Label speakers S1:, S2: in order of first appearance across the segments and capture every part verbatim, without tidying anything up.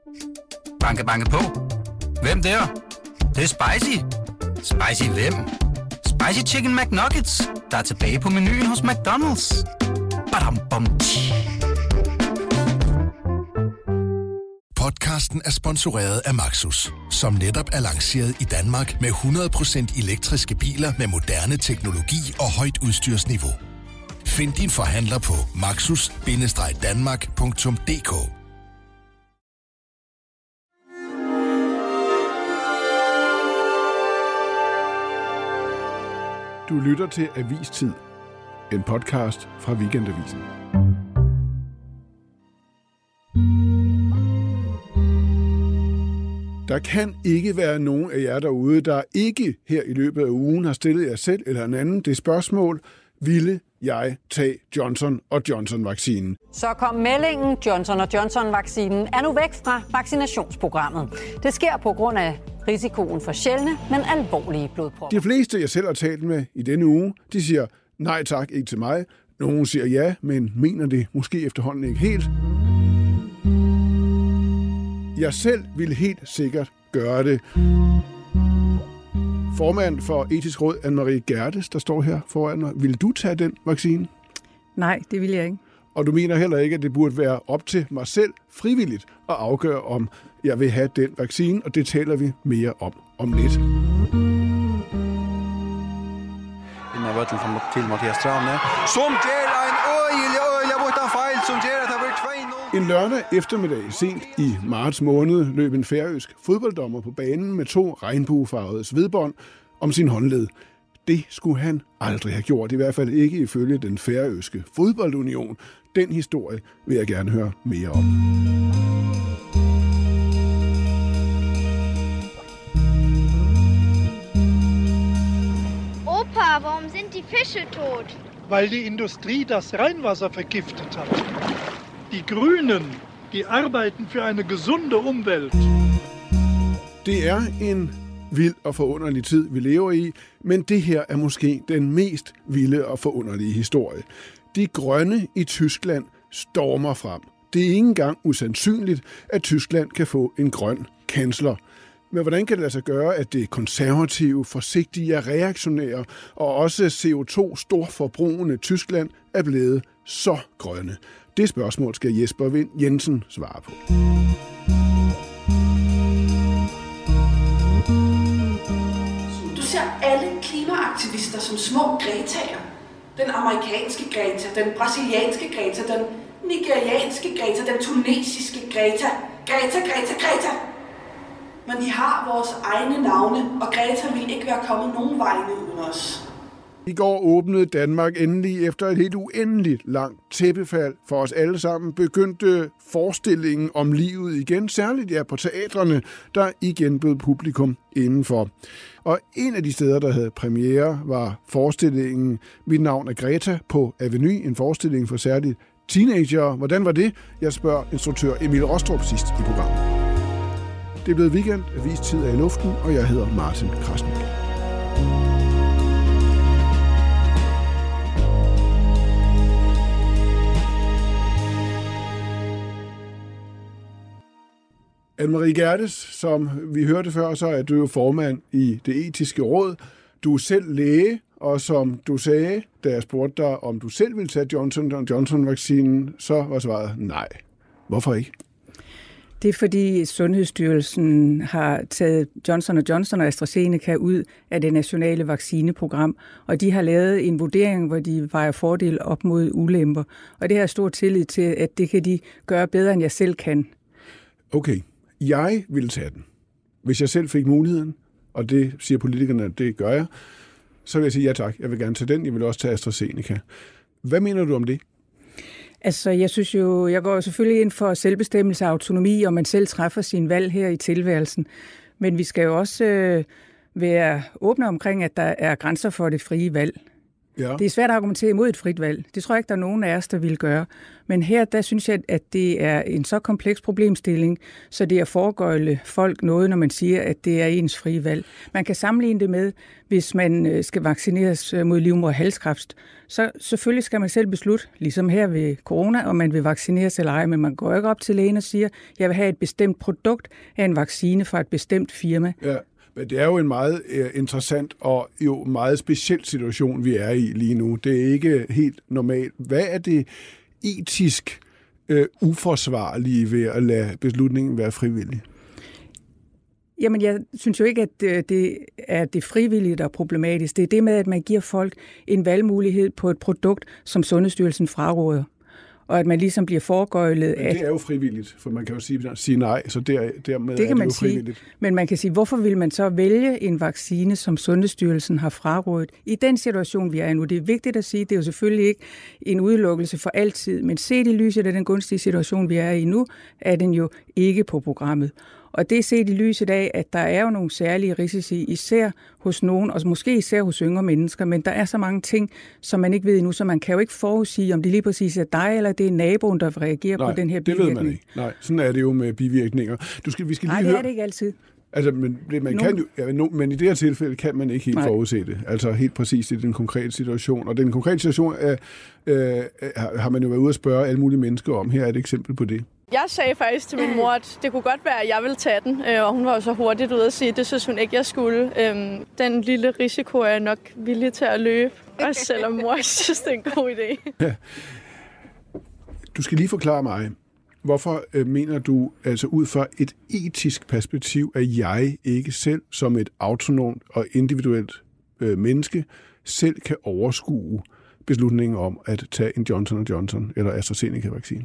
S1: Banke, banke på. Hvem der? Det, det er spicy. Spicy hvem? Spicy Chicken McNuggets, der er tilbage på menuen hos McDonald's. Badum, bom,
S2: Podcasten er sponsoreret af Maxus, som netop er lanceret i Danmark med hundrede procent elektriske biler med moderne teknologi og højt udstyrsniveau. Find din forhandler på maxus bindestreg danmark punktum d k.
S3: Du lytter til Avistid, en podcast fra Weekendavisen. Der kan ikke være nogen af jer derude, der ikke her i løbet af ugen har stillet jer selv eller en anden det spørgsmål: ville jeg tage Johnson og Johnson-vaccinen?
S4: Så kom meldingen. Johnson og Johnson-vaccinen er nu væk fra vaccinationsprogrammet. Det sker på grund af risikoen for sjældne, men alvorlige blodpropper.
S3: De fleste, jeg selv har talt med i denne uge, de siger nej tak, ikke til mig. Nogle siger ja, men mener det måske efterhånden ikke helt. Jeg selv ville helt sikkert gøre det. Formand for Etisk Råd, Anne-Marie Gerdes, der står her foran mig. Vil du tage den vaccine?
S5: Nej, det vil jeg ikke.
S3: Og du mener heller ikke, at det burde være op til mig selv frivilligt at afgøre, om jeg vil have den vaccine, og det taler vi mere om om lidt.
S6: Til Mathias Trane, som gør en øjelig, øjelig bortanfejl, som gør, at der bliver to nul.
S3: En lørdag eftermiddag sent i marts måned løb en færøsk fodbolddommer på banen med to regnbuefarvede svedbånd om sin håndled. Det skulle han aldrig have gjort, i hvert fald ikke ifølge den færøske fodboldunion. Den historie vil jeg gerne høre mere om.
S7: Opa, warum sind die Fische tot?
S8: Weil die Industrie das Rheinwasser vergiftet hat. Die Grünen, die arbeiten für eine gesunde Umwelt.
S3: Det er en vild og forunderlig tid, vi lever i, men det her er måske den mest vilde og forunderlige historie. De grønne i Tyskland stormer frem. Det er ikke engang usandsynligt, at Tyskland kan få en grøn kansler. Men hvordan kan det lade sig gøre, at det konservative, forsigtige, reaktionære og også C O to storforbrugende Tyskland er blevet så grønne? Det spørgsmål skal Jesper Wind Jensen svare på.
S9: Du ser alle klimaaktivister som små Gretaer. Den amerikanske Greta, den brasilianske Greta, den nigerianske Greta, den tunesiske Greta. Greta, Greta, Greta! Men de har vores egne navne, og Greta vil ikke være kommet nogen vegne uden os.
S3: I går åbnede Danmark endelig efter et helt uendeligt langt tæppefald for os alle sammen. Begyndte forestillingen om livet igen, særligt ja på teatrene, der igen bød publikum indenfor. Og en af de steder, der havde premiere, var forestillingen Mit navn er Greta på Aveny, en forestilling for særligt teenager. Hvordan var det? Jeg spørger instruktør Emil Rostrup sidst i programmet. Det er blevet weekend, Avistid er i luften, og jeg hedder Martin Krasnik. Anne-Marie Gerdes, som vi hørte før, så er du jo formand i Det Etiske Råd. Du er selv læge, og som du sagde, da jeg spurgte dig, om du selv ville tage Johnson og Johnson-vaccinen, så var svaret nej. Hvorfor ikke?
S5: Det er fordi Sundhedsstyrelsen har taget Johnson og Johnson og AstraZeneca ud af det nationale vaccineprogram, og de har lavet en vurdering, hvor de vejer fordel op mod ulemper. Og det har jeg stor tillid til, at det kan de gøre bedre, end jeg selv kan.
S3: Okay, jeg vil tage den. Hvis jeg selv fik muligheden, og det siger politikerne, det gør jeg, så vil jeg sige ja tak, jeg vil gerne tage den, jeg vil også tage AstraZeneca. Hvad mener du om det?
S5: Altså, jeg synes jo, jeg går selvfølgelig ind for selvbestemmelse og autonomi, og man selv træffer sin valg her i tilværelsen. Men vi skal jo også øh, være åbne omkring, at der er grænser for det frie valg. Ja. Det er svært at argumentere imod et frit valg. Det tror jeg ikke, der er nogen af os, der vil gøre. Men her, der synes jeg, at det er en så kompleks problemstilling, så det er at foregøjle folk noget, når man siger, at det er ens frie valg. Man kan sammenligne det med, hvis man skal vaccineres mod livmoderhalskræft, så selvfølgelig skal man selv beslutte, ligesom her ved corona, om man vil vaccineres eller ej, men man går ikke op til lægen og siger, jeg vil have et bestemt produkt af en vaccine fra et bestemt firma.
S3: Ja. Men det er jo en meget uh, interessant og jo meget speciel situation, vi er i lige nu. Det er ikke helt normalt. Hvad er det etisk uh, uforsvarlige ved at lade beslutningen være frivillig?
S5: Jamen, jeg synes jo ikke, at det er det frivillige, der er problematisk. Det er det med, at man giver folk en valgmulighed på et produkt, som Sundhedsstyrelsen fraråder. Og at man ligesom bliver foregøjlet.
S3: Men det er jo frivilligt, for man kan jo sige, sige nej, så der, dermed
S5: det kan
S3: er det
S5: man
S3: jo
S5: sige.
S3: frivilligt.
S5: Men man kan sige, hvorfor vil man så vælge en vaccine, som Sundhedsstyrelsen har frarådet i den situation, vi er i nu? Det er vigtigt at sige, det er jo selvfølgelig ikke en udelukkelse for altid, men set i lyset af den gunstige situation, vi er i nu, er den jo ikke på programmet. Og det er set i lyset af, at der er jo nogle særlige risici, især hos nogen, og måske især hos yngre mennesker, men der er så mange ting, som man ikke ved endnu, så man kan jo ikke forudsige, om det lige præcis er dig, eller det er naboen, der reagerer
S3: Nej,
S5: på den her bivirkning.
S3: Nej, det ved man ikke. Nej, sådan er det jo med bivirkninger. Du skal, vi skal lige
S5: Nej, det
S3: høre...
S5: er det ikke altid.
S3: Altså, men, man kan jo, ja, no, men i det her tilfælde kan man ikke helt Nej. forudse det. Altså helt præcis i den konkrete situation. Og den konkrete situation er, øh, har man jo været ude at spørge alle mulige mennesker om. Her er et eksempel på det.
S10: Jeg sagde faktisk til min mor, at det kunne godt være, at jeg ville tage den, og hun var jo så hurtigt ude at sige, at det synes hun ikke, jeg skulle. Den lille risiko er jeg nok villig til at løbe, også selvom mor synes, det er en god idé.
S3: Ja. Du skal lige forklare mig, hvorfor øh, mener du, altså ud fra et etisk perspektiv, at jeg ikke selv som et autonomt og individuelt øh, menneske selv kan overskue beslutningen om at tage en Johnson og Johnson eller AstraZeneca-vaccine?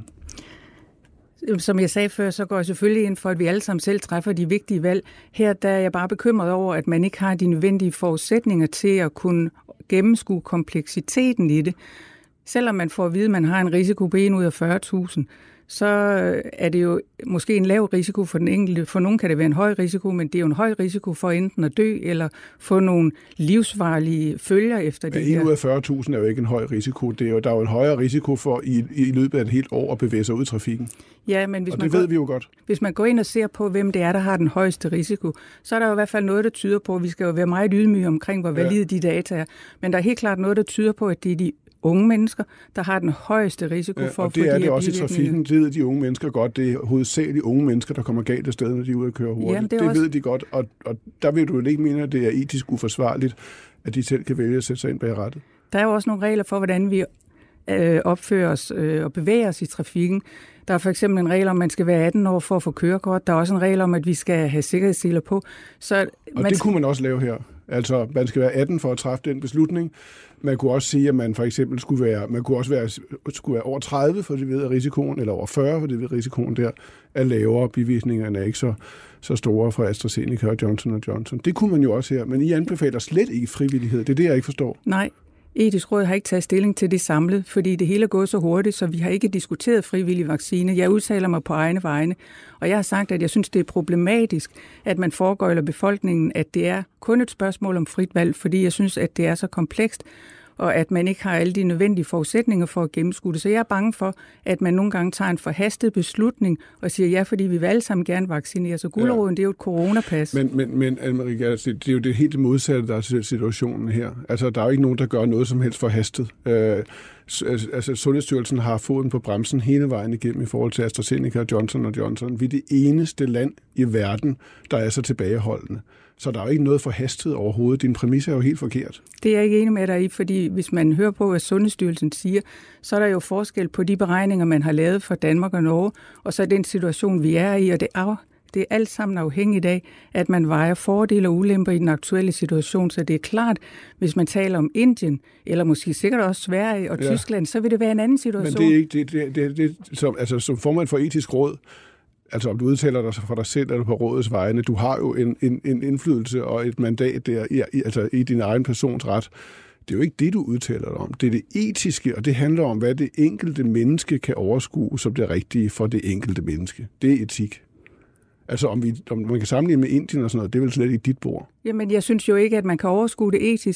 S5: Som jeg sagde før, så går jeg selvfølgelig ind for, at vi alle sammen selv træffer de vigtige valg. Her der er jeg bare bekymret over, at man ikke har de nødvendige forudsætninger til at kunne gennemskue kompleksiteten i det. Selvom man får at vide, at man har en risiko på en ud af fyrre tusind, så er det jo måske en lav risiko for den enkelte. For nogen kan det være en høj risiko, men det er jo en høj risiko for enten at dø eller få nogle livsvarige følger efter det her.
S3: en ud af fyrre tusind er jo ikke en høj risiko. Det er jo, der er jo en højere risiko for i, i løbet af et helt år at bevæge sig ud i trafikken.
S5: Ja, men hvis
S3: og
S5: man
S3: det
S5: går,
S3: ved vi jo godt.
S5: Hvis man går ind og ser på, hvem det er, der har den højeste risiko, så er der jo i hvert fald noget, der tyder på, at vi skal jo være meget ydmyge omkring, hvor valide ja. de data er. Men der er helt klart noget, der tyder på, at det er de unge mennesker, der har den højeste risiko for
S3: ja,
S5: at få de
S3: det er det også i
S5: bivirkninger.
S3: trafikken. Det ved de unge mennesker godt. Det er hovedsageligt unge mennesker, der kommer galt af sted, når de er ude at køre hurtigt.
S5: Jamen, det
S3: det
S5: også...
S3: ved de godt, og, og der vil du ikke mene, at det er etisk uforsvarligt, at de selv kan vælge at sætte sig ind bag rattet.
S5: Der er jo også nogle regler for, hvordan vi øh, opfører os øh, og bevæger os i trafikken. Der er for eksempel en regel om, at man skal være atten år for at få kørekort. Der er også en regel om, at vi skal have sikkerhedsseler på. Så
S3: og
S5: man...
S3: det kunne man også lave her. Altså, man skal være atten for at træffe den beslutning. Man kunne også sige, at man for eksempel skulle være, man kunne også være, skulle være over tredive, for det ved at risikoen, eller over fyrre, for det ved risikoen der er lavere. Bivirkningerne er ikke så, så store fra AstraZeneca og Johnson og Johnson. Det kunne man jo også her, men I anbefaler slet ikke frivillighed. Det er det, jeg ikke forstår.
S5: Nej. Etisk Råd har ikke taget stilling til det samlet, fordi det hele er gået så hurtigt, så vi har ikke diskuteret frivillig vaccine. Jeg udtaler mig på egne vegne, og jeg har sagt, at jeg synes, det er problematisk, at man foregøjler befolkningen, at det er kun et spørgsmål om frit valg, fordi jeg synes, at det er så komplekst, og at man ikke har alle de nødvendige forudsætninger for at gennemskue det. Så jeg er bange for, at man nogle gange tager en forhastet beslutning og siger ja, fordi vi vil alle sammen gerne vaccinere. Så guleroden, ja. Det er jo et coronapas.
S3: Men, men, men Anne-Marie, det er jo det helt modsatte, der er situationen her. Altså, der er jo ikke nogen, der gør noget som helst forhastet. Øh, altså, Sundhedsstyrelsen har foden på bremsen hele vejen igennem i forhold til AstraZeneca og Johnson og Johnson. Vi er det eneste land i verden, der er så tilbageholdende. Så der er jo ikke noget forhastet overhovedet. Din præmis er jo helt forkert.
S5: Det er jeg ikke enig med dig i, fordi hvis man hører på, hvad Sundhedsstyrelsen siger, så er der jo forskel på de beregninger, man har lavet for Danmark og Norge, og så den situation, vi er i, og det er, det er alt sammen afhængigt af, at man vejer fordele og ulemper i den aktuelle situation. Så det er klart, hvis man taler om Indien, eller måske sikkert også Sverige og ja. Tyskland, så vil det være en anden situation.
S3: Men det er ikke det, det, det, det som, altså, som formand for Etisk Råd, altså om du udtaler dig for dig selv eller på rådets vegne, du har jo en, en, en indflydelse og et mandat der, i, altså i din egen persons ret. Det er jo ikke det, du udtaler dig om. Det er det etiske, og det handler om, hvad det enkelte menneske kan overskue som det rigtige for det enkelte menneske. Det er etik. Altså om, vi, om man kan sammenligne med Indien og sådan noget, det er vel slet ikke dit bord.
S5: Jamen jeg synes jo ikke, at man kan overskue det etisk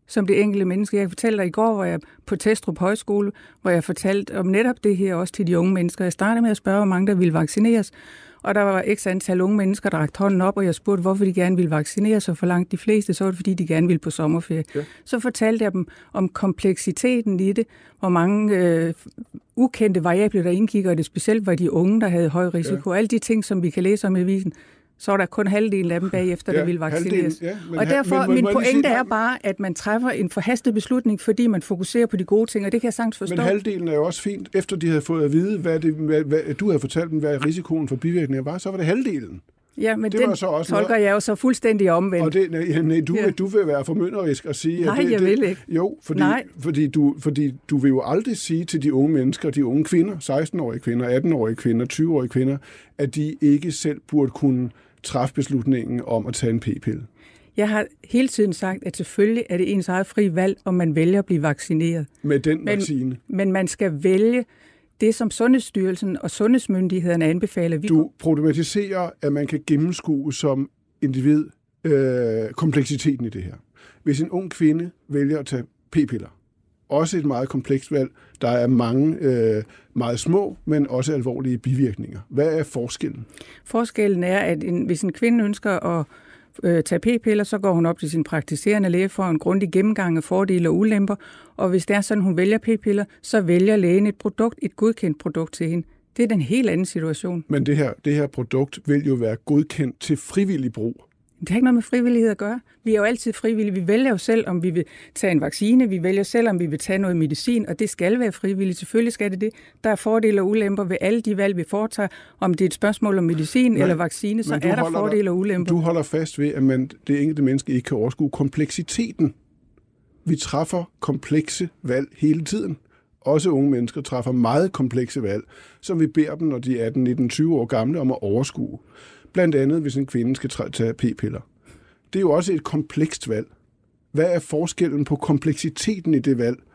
S5: som det enkelte menneske. Jeg fortalte dig i går, hvor jeg på Testrup Højskole, hvor jeg fortalte om netop det her også til de unge mennesker. Jeg startede med at spørge, hvor mange der ville vaccineres, og der var x antal unge mennesker, der rakte hånden op, og jeg spurgte, hvorfor de gerne ville vaccineres, og for langt de fleste, så var det, fordi de gerne ville på sommerferie. Ja. Så fortalte jeg dem om kompleksiteten i det, hvor mange øh, ukendte variabler, der indgik, og det specielt var de unge, der havde høj risiko. Ja. Alle de ting, som vi kan læse om i avisen, så var der kun halvdelen af dem bagefter, ja, der ville vaccineres. Ja, og derfor, men, min pointe er bare, at man træffer en forhastet beslutning, fordi man fokuserer på de gode ting, og det kan jeg sagtens forstå.
S3: Men halvdelen er jo også fint. Efter de havde fået at vide, hvad, det, hvad, hvad du havde fortalt dem, hvad risikoen for bivirkninger var, så var det halvdelen.
S5: Ja, men
S3: det
S5: den
S3: så også
S5: tolker noget. Jeg jo så fuldstændig omvendt.
S3: Og det, nej, nej, du, ja. du vil være formynderisk og sige...
S5: Nej,
S3: at det,
S5: jeg
S3: det,
S5: vil ikke.
S3: Jo, fordi, fordi, du, fordi du vil jo aldrig sige til de unge mennesker, de unge kvinder, seksten-årige kvinder, atten-årige kvinder, tyve-årige kvinder, at de ikke selv burde kunne træffe beslutningen om at tage en p-pille.
S5: Jeg har hele tiden sagt, at selvfølgelig er det ens eget fri valg, om man vælger at blive vaccineret.
S3: Med den
S5: men,
S3: vaccine.
S5: Men man skal vælge det, som Sundhedsstyrelsen og sundhedsmyndighederne anbefaler. Vi
S3: du problematiserer, at man kan gennemskue som individ øh, kompleksiteten i det her. Hvis en ung kvinde vælger at tage p-piller, også et meget komplekst valg, der er mange øh, meget små, men også alvorlige bivirkninger. Hvad er forskellen?
S5: Forskellen er, at en, hvis en kvinde ønsker at øh, tage p-piller, så går hun op til sin praktiserende læge for en grundig gennemgang af fordele og ulemper, og hvis det er sådan, hun vælger p-piller, så vælger lægen et produkt, et godkendt produkt til hende. Det er den helt anden situation.
S3: Men det her, det her produkt vil jo være godkendt til frivillig brug.
S5: Det har ikke noget med frivillighed at gøre. Vi er jo altid frivillige. Vi vælger jo selv, om vi vil tage en vaccine. Vi vælger selv, om vi vil tage noget medicin, og det skal være frivilligt. Selvfølgelig skal det det. Der er fordele og ulemper ved alle de valg, vi foretager. Om det er et spørgsmål om medicin Nej, eller vaccine, så er der fordele og ulemper.
S3: Du holder fast ved, at man, det enkelte menneske ikke kan overskue kompleksiteten. Vi træffer komplekse valg hele tiden. Også unge mennesker træffer meget komplekse valg, som vi beder dem, når de er atten, nitten, tyve år gamle, om at overskue. Blandt andet, hvis en kvinde skal tage p-piller. Det er jo også et komplekst valg. Hvad er forskellen på kompleksiteten i det valg,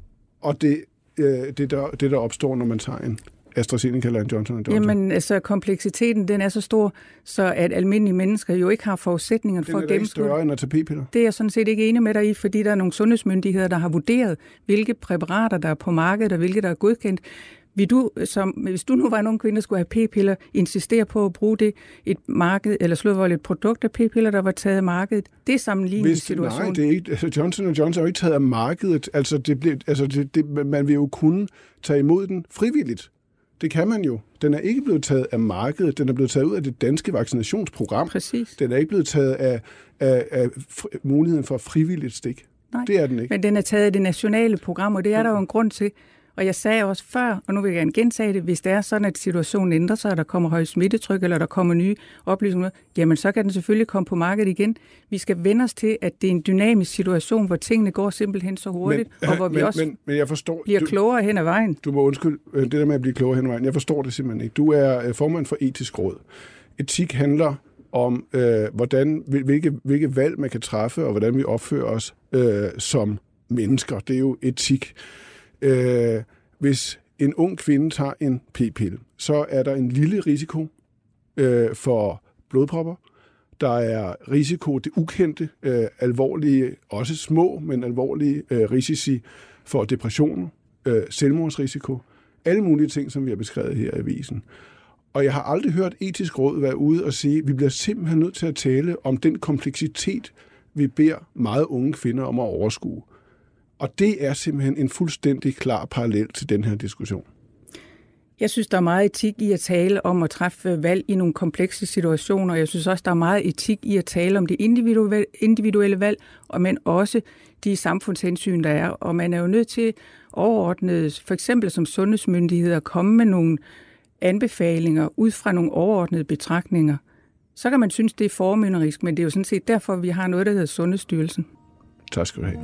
S3: og det, øh, det, der, det der opstår, når man tager en AstraZeneca eller en Johnson og Johnson?
S5: Jamen, altså, kompleksiteten, den er så stor, så at almindelige mennesker jo ikke har forudsætninger for at gennemskue.
S3: Den er større end at tage p-piller?
S5: Det er jeg sådan set ikke enig med dig i, fordi der er nogle sundhedsmyndigheder, der har vurderet, hvilke præparater, der er på markedet, og hvilke, der er godkendt. Vil du, som, hvis du nu var en ung kvinde, der skulle have p-piller, insistere på at bruge det et marked, eller slået et produkt af p-piller, der var taget af markedet? Det er sammenlignende situation.
S3: Nej, det er ikke, altså Johnson og Johnson er jo ikke taget af markedet. Altså, det blev, altså det, det, man vil jo kunne tage imod den frivilligt. Det kan man jo. Den er ikke blevet taget af markedet. Den er blevet taget ud af det danske vaccinationsprogram.
S5: Præcis.
S3: Den er ikke blevet taget af, af, af muligheden for frivilligt stik.
S5: Nej,
S3: det er den ikke.
S5: Men den er taget af det nationale program, og det er der jo en grund til. Og jeg sagde også før, og nu vil jeg gerne gentage det, hvis det er sådan, at situationen ændrer sig, og der kommer højt smittetryk, eller der kommer nye oplysninger, jamen så kan den selvfølgelig komme på markedet igen. Vi skal vende os til, at det er en dynamisk situation, hvor tingene går simpelthen så hurtigt, men, og hvor vi
S3: men,
S5: også
S3: men, men jeg forstår,
S5: bliver
S3: du,
S5: klogere hen ad vejen.
S3: Du må undskylde det der med at blive klogere hen ad vejen. Jeg forstår det simpelthen ikke. Du er formand for Etisk Råd. Etik handler om, øh, hvordan, hvilke, hvilke valg man kan træffe, og hvordan vi opfører os øh, som mennesker. Det er jo etik. Øh, Hvis en ung kvinde tager en p-pille, så er der en lille risiko øh, for blodpropper. Der er risiko, det ukendte, øh, alvorlige, også små, men alvorlige øh, risici for depressioner, øh, selvmordsrisiko. Alle mulige ting, som vi har beskrevet her i avisen. Og jeg har aldrig hørt Etisk Råd være ude og sige, at vi bliver simpelthen nødt til at tale om den kompleksitet, vi beder meget unge kvinder om at overskue. Og det er simpelthen en fuldstændig klar parallel til den her diskussion.
S5: Jeg synes, der er meget etik i at tale om at træffe valg i nogle komplekse situationer. Jeg synes også, der er meget etik i at tale om det individuelle valg, men også de samfundshensyn, der er. Og man er jo nødt til overordnet, for eksempel som sundhedsmyndigheder, at komme med nogle anbefalinger ud fra nogle overordnede betragtninger. Så kan man synes, det er formynderisk, men det er jo sådan set derfor, vi har noget, der hedder Sundhedsstyrelsen.
S3: Tak skal du have.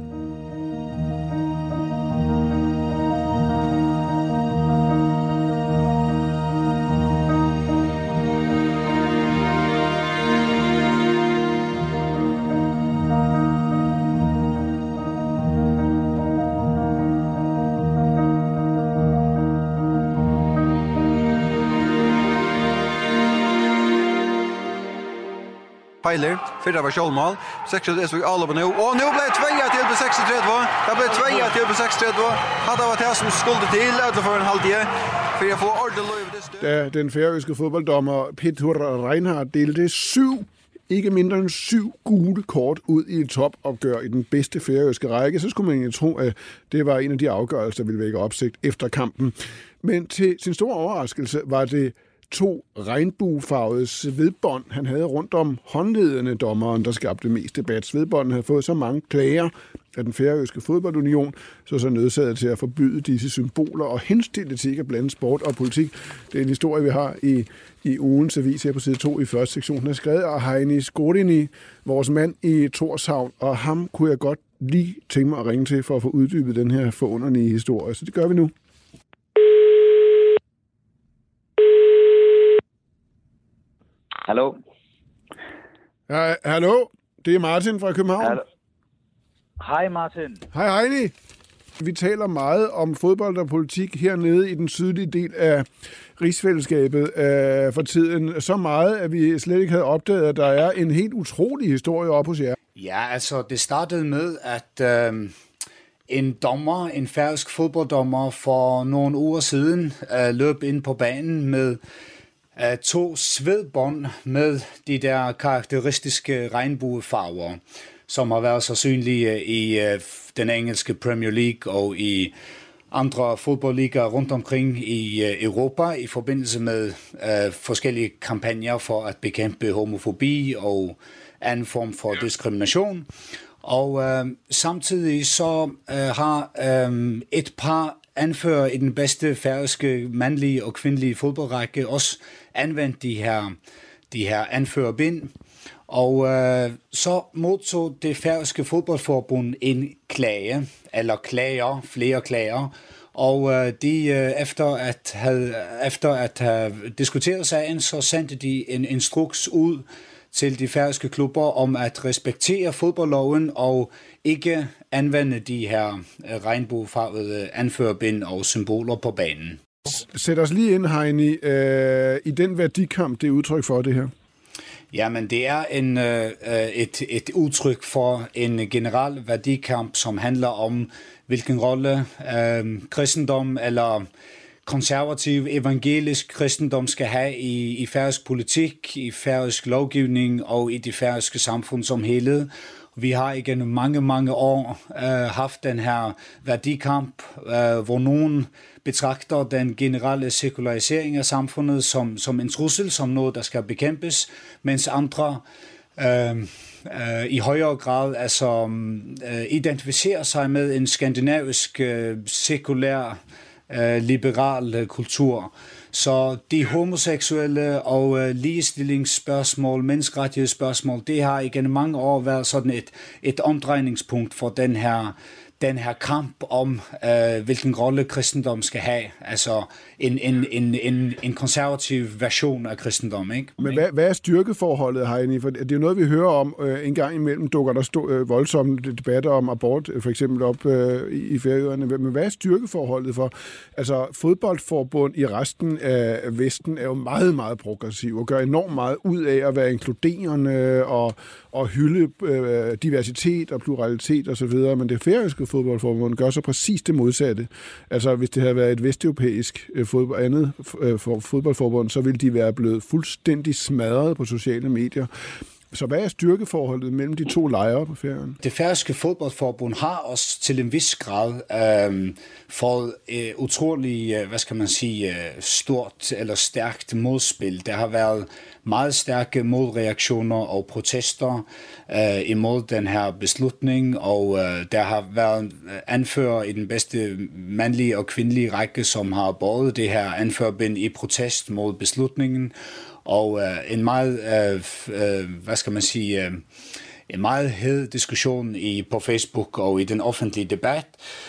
S6: Peiler, fyrre var sjølmål. seksogtredive så alle på nu. Og nu ble det två til på seksogtredive. Det ble två til på seksogtredive. Hadde vært det som skulle til, eller for en halv tid. For jeg får ordentlig det stød.
S3: Da den færøske fodbolddommer Petur Reinhardt delte syv, ikke mindre end syv gule kort ud i et topopgør i den bedste færøske række, så skulle man egentlig tro, at det var en af de afgørelser, der ville vække opsigt efter kampen. Men til sin store overraskelse var det to regnbuefarvede svedbånd, han havde rundt om håndledene, dommeren, der skabte mest debat. Svedbånden havde fået så mange klager af den færøske fodboldunion, så så nødsaget til at forbyde disse symboler og henstille til ikke at blande sport og politik. Det er en historie, vi har i, i ugens avis her på side to i første sektion. Den er skrevet af Heini Skorini, vores mand i Torshavn, og ham kunne jeg godt lige tænke mig at ringe til for at få uddybet den her forunderlige historie. Så det gør vi nu.
S11: Hallo.
S3: Ja, hallo, det er Martin fra København.
S11: Hallo. Hej Martin.
S3: Hej Heini. Vi taler meget om fodbold og politik hernede i den sydlige del af rigsfællesskabet øh, for tiden. Så meget, at vi slet ikke havde opdaget, at der er en helt utrolig historie op hos jer.
S12: Ja, altså det startede med, at øh, en dommer, en færøsk fodbolddommer for nogle uger siden øh, løb ind på banen med Uh, to svedbånd med de der karakteristiske regnbuefarver, som har været så synlige i uh, den engelske Premier League og i andre fodboldligaer rundt omkring i uh, Europa i forbindelse med uh, forskellige kampagner for at bekæmpe homofobi og anden form for diskrimination. Og uh, samtidig så uh, har um, et par anfører i den bedste færøske mandlige og kvindelige fodboldrække også anvendt de her, de her anførerbind. Og øh, så modtog det færøske fodboldforbund en klage, eller klager, flere klager. Og øh, de, øh, efter at have, efter at have diskuteret sagen, så sendte de en instruks ud til de færøske klubber om at respektere fodboldloven og ikke anvende de her regnbuefarvede anførerbind og symboler på banen.
S3: Sæt os lige ind, Heini, øh, i den værdikamp, det er udtryk for det her.
S12: Jamen, det er en, øh, et, et udtryk for en generel værdikamp, som handler om, hvilken rolle øh, kristendom eller konservativ evangelisk kristendom skal have i, i færøsk politik, i færøsk lovgivning og i det færøske samfund som helhed. Vi har igennem mange, mange år øh, haft den her værdikamp, øh, hvor nogen betragter den generelle sekularisering af samfundet som, som en trussel, som noget, der skal bekæmpes, mens andre øh, øh, i højere grad altså, øh, identificerer sig med en skandinavisk øh, sekulær øh, liberal øh, kultur. Så de homoseksuelle og øh, ligestillingsspørgsmål, menneskerettighedsspørgsmål, det har igennem mange år været sådan et, et omdrejningspunkt for den her, den her kamp om, øh, hvilken rolle kristendom skal have. Altså en, en, en, en, en konservativ version af kristendom, ikke?
S3: Men hvad, hvad er styrkeforholdet, Heini? For det er jo noget, vi hører om øh, en gang imellem, dukker der stå, øh, voldsomme debatter om abort, for eksempel op øh, i, i Færøerne. Men hvad er styrkeforholdet for? Altså, fodboldforbund i resten af Vesten er jo meget, meget progressiv og gør enormt meget ud af at være inkluderende og, og hylde øh, diversitet og pluralitet osv., men det færøske fodboldforbund gør så præcis det modsatte. Altså, hvis det havde været et vesteuropæisk øh, fodbold, andet øh, fodboldforbund, så ville de være blevet fuldstændig smadret på sociale medier. Så hvad er styrkeforholdet mellem de to lejre på Færøerne?
S12: Det færøske fodboldforbund har også til en vis grad øh, fået øh, utrolig, øh, hvad skal man sige, øh, stort eller stærkt modspil. Der har været meget stærke modreaktioner og protester øh, imod den her beslutning, og øh, der har været anfører i den bedste mandlige og kvindelige række, som har båret det her anførerbind i protest mod beslutningen. Og øh, en meget, øh, øh, hvad skal man sige, øh, en meget hed diskussion i, på Facebook og i den offentlige debat.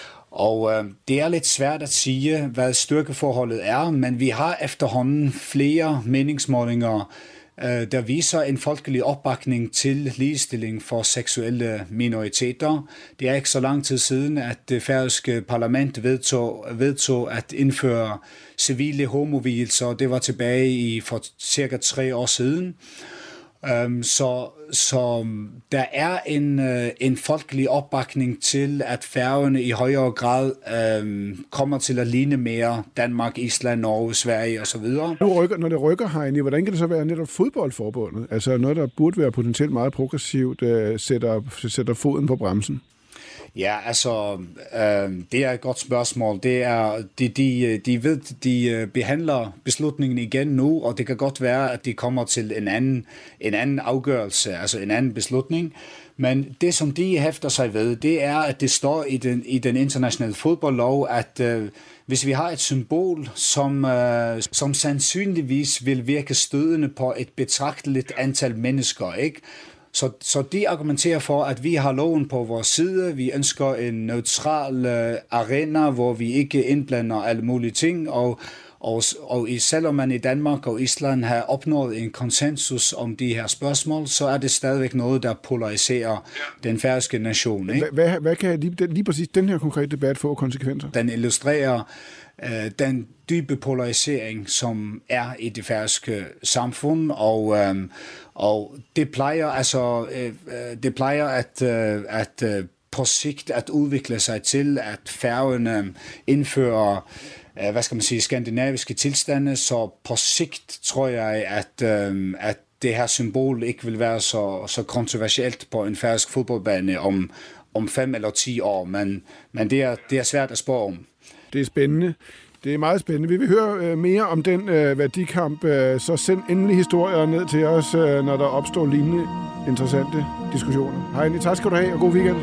S12: Og øh, det er lidt svært at sige, hvad styrkeforholdet er, men vi har efterhånden flere meningsmålinger, øh, der viser en folkelig opbakning til ligestilling for seksuelle minoriteter. Det er ikke så lang tid siden, at det færøske parlament vedtog, vedtog at indføre civile homovielser. Det var tilbage i for cirka tre år siden. Um, så, så der er en, uh, en folkelig opbakning til, at Færøerne i højere grad um, kommer til at ligne mere Danmark, Island, Norge, Sverige osv.
S3: Når det rykker herinde, hvordan kan det så være netop fodboldforbundet? Altså noget, der burde være potentielt meget progressivt, uh, sætter, sætter foden på bremsen?
S12: Ja, altså, øh, det er et godt spørgsmål. Det er, de, de, de ved, de behandler beslutningen igen nu, og det kan godt være, at de kommer til en anden, en anden afgørelse, altså en anden beslutning. Men det, som de hæfter sig ved, det er, at det står i den, i den internationale fodboldlov, at øh, hvis vi har et symbol, som, øh, som sandsynligvis vil virke stødende på et betragteligt antal mennesker, ikke? Så, så de argumenterer for, at vi har loven på vores side. Vi ønsker en neutral uh, arena, hvor vi ikke indblander alle mulige ting. Og, og, og selvom man i Danmark og Island har opnået en konsensus om de her spørgsmål, så er det stadigvæk noget, der polariserer den færøske nation. Ikke?
S3: Hvad, hvad, hvad kan lige, lige præcis den her konkrete debat få konsekvenser?
S12: Den illustrerer uh, den dybe polarisering, som er i det færøske samfund, og um, Og det plejer altså øh, det plejer at øh, at øh, på sigt at udvikle sig til, at Færøerne indfører øh, hvad skal man sige skandinaviske tilstande, så på sigt tror jeg at øh, at det her symbol ikke vil være så så kontroversielt på en færøsk fodboldbane om om fem eller ti år, men men det er det er svært at spå om.
S3: Det er spændende. Det er meget spændende. Vi vil høre øh, mere om den øh, værdikamp, øh, så send endelig historier ned til os, øh, når der opstår lignende interessante diskussioner. Hej, tak skal du have, og god weekend.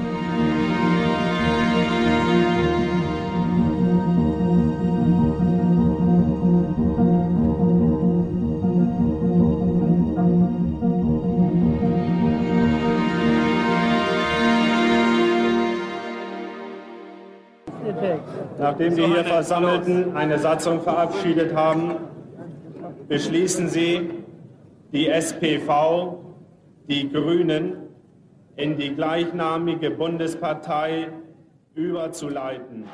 S13: Nachdem wir hier Versammelten eine Satzung verabschiedet haben, beschließen Sie, die S P V, die Grünen, in die gleichnamige Bundespartei überzuleiten.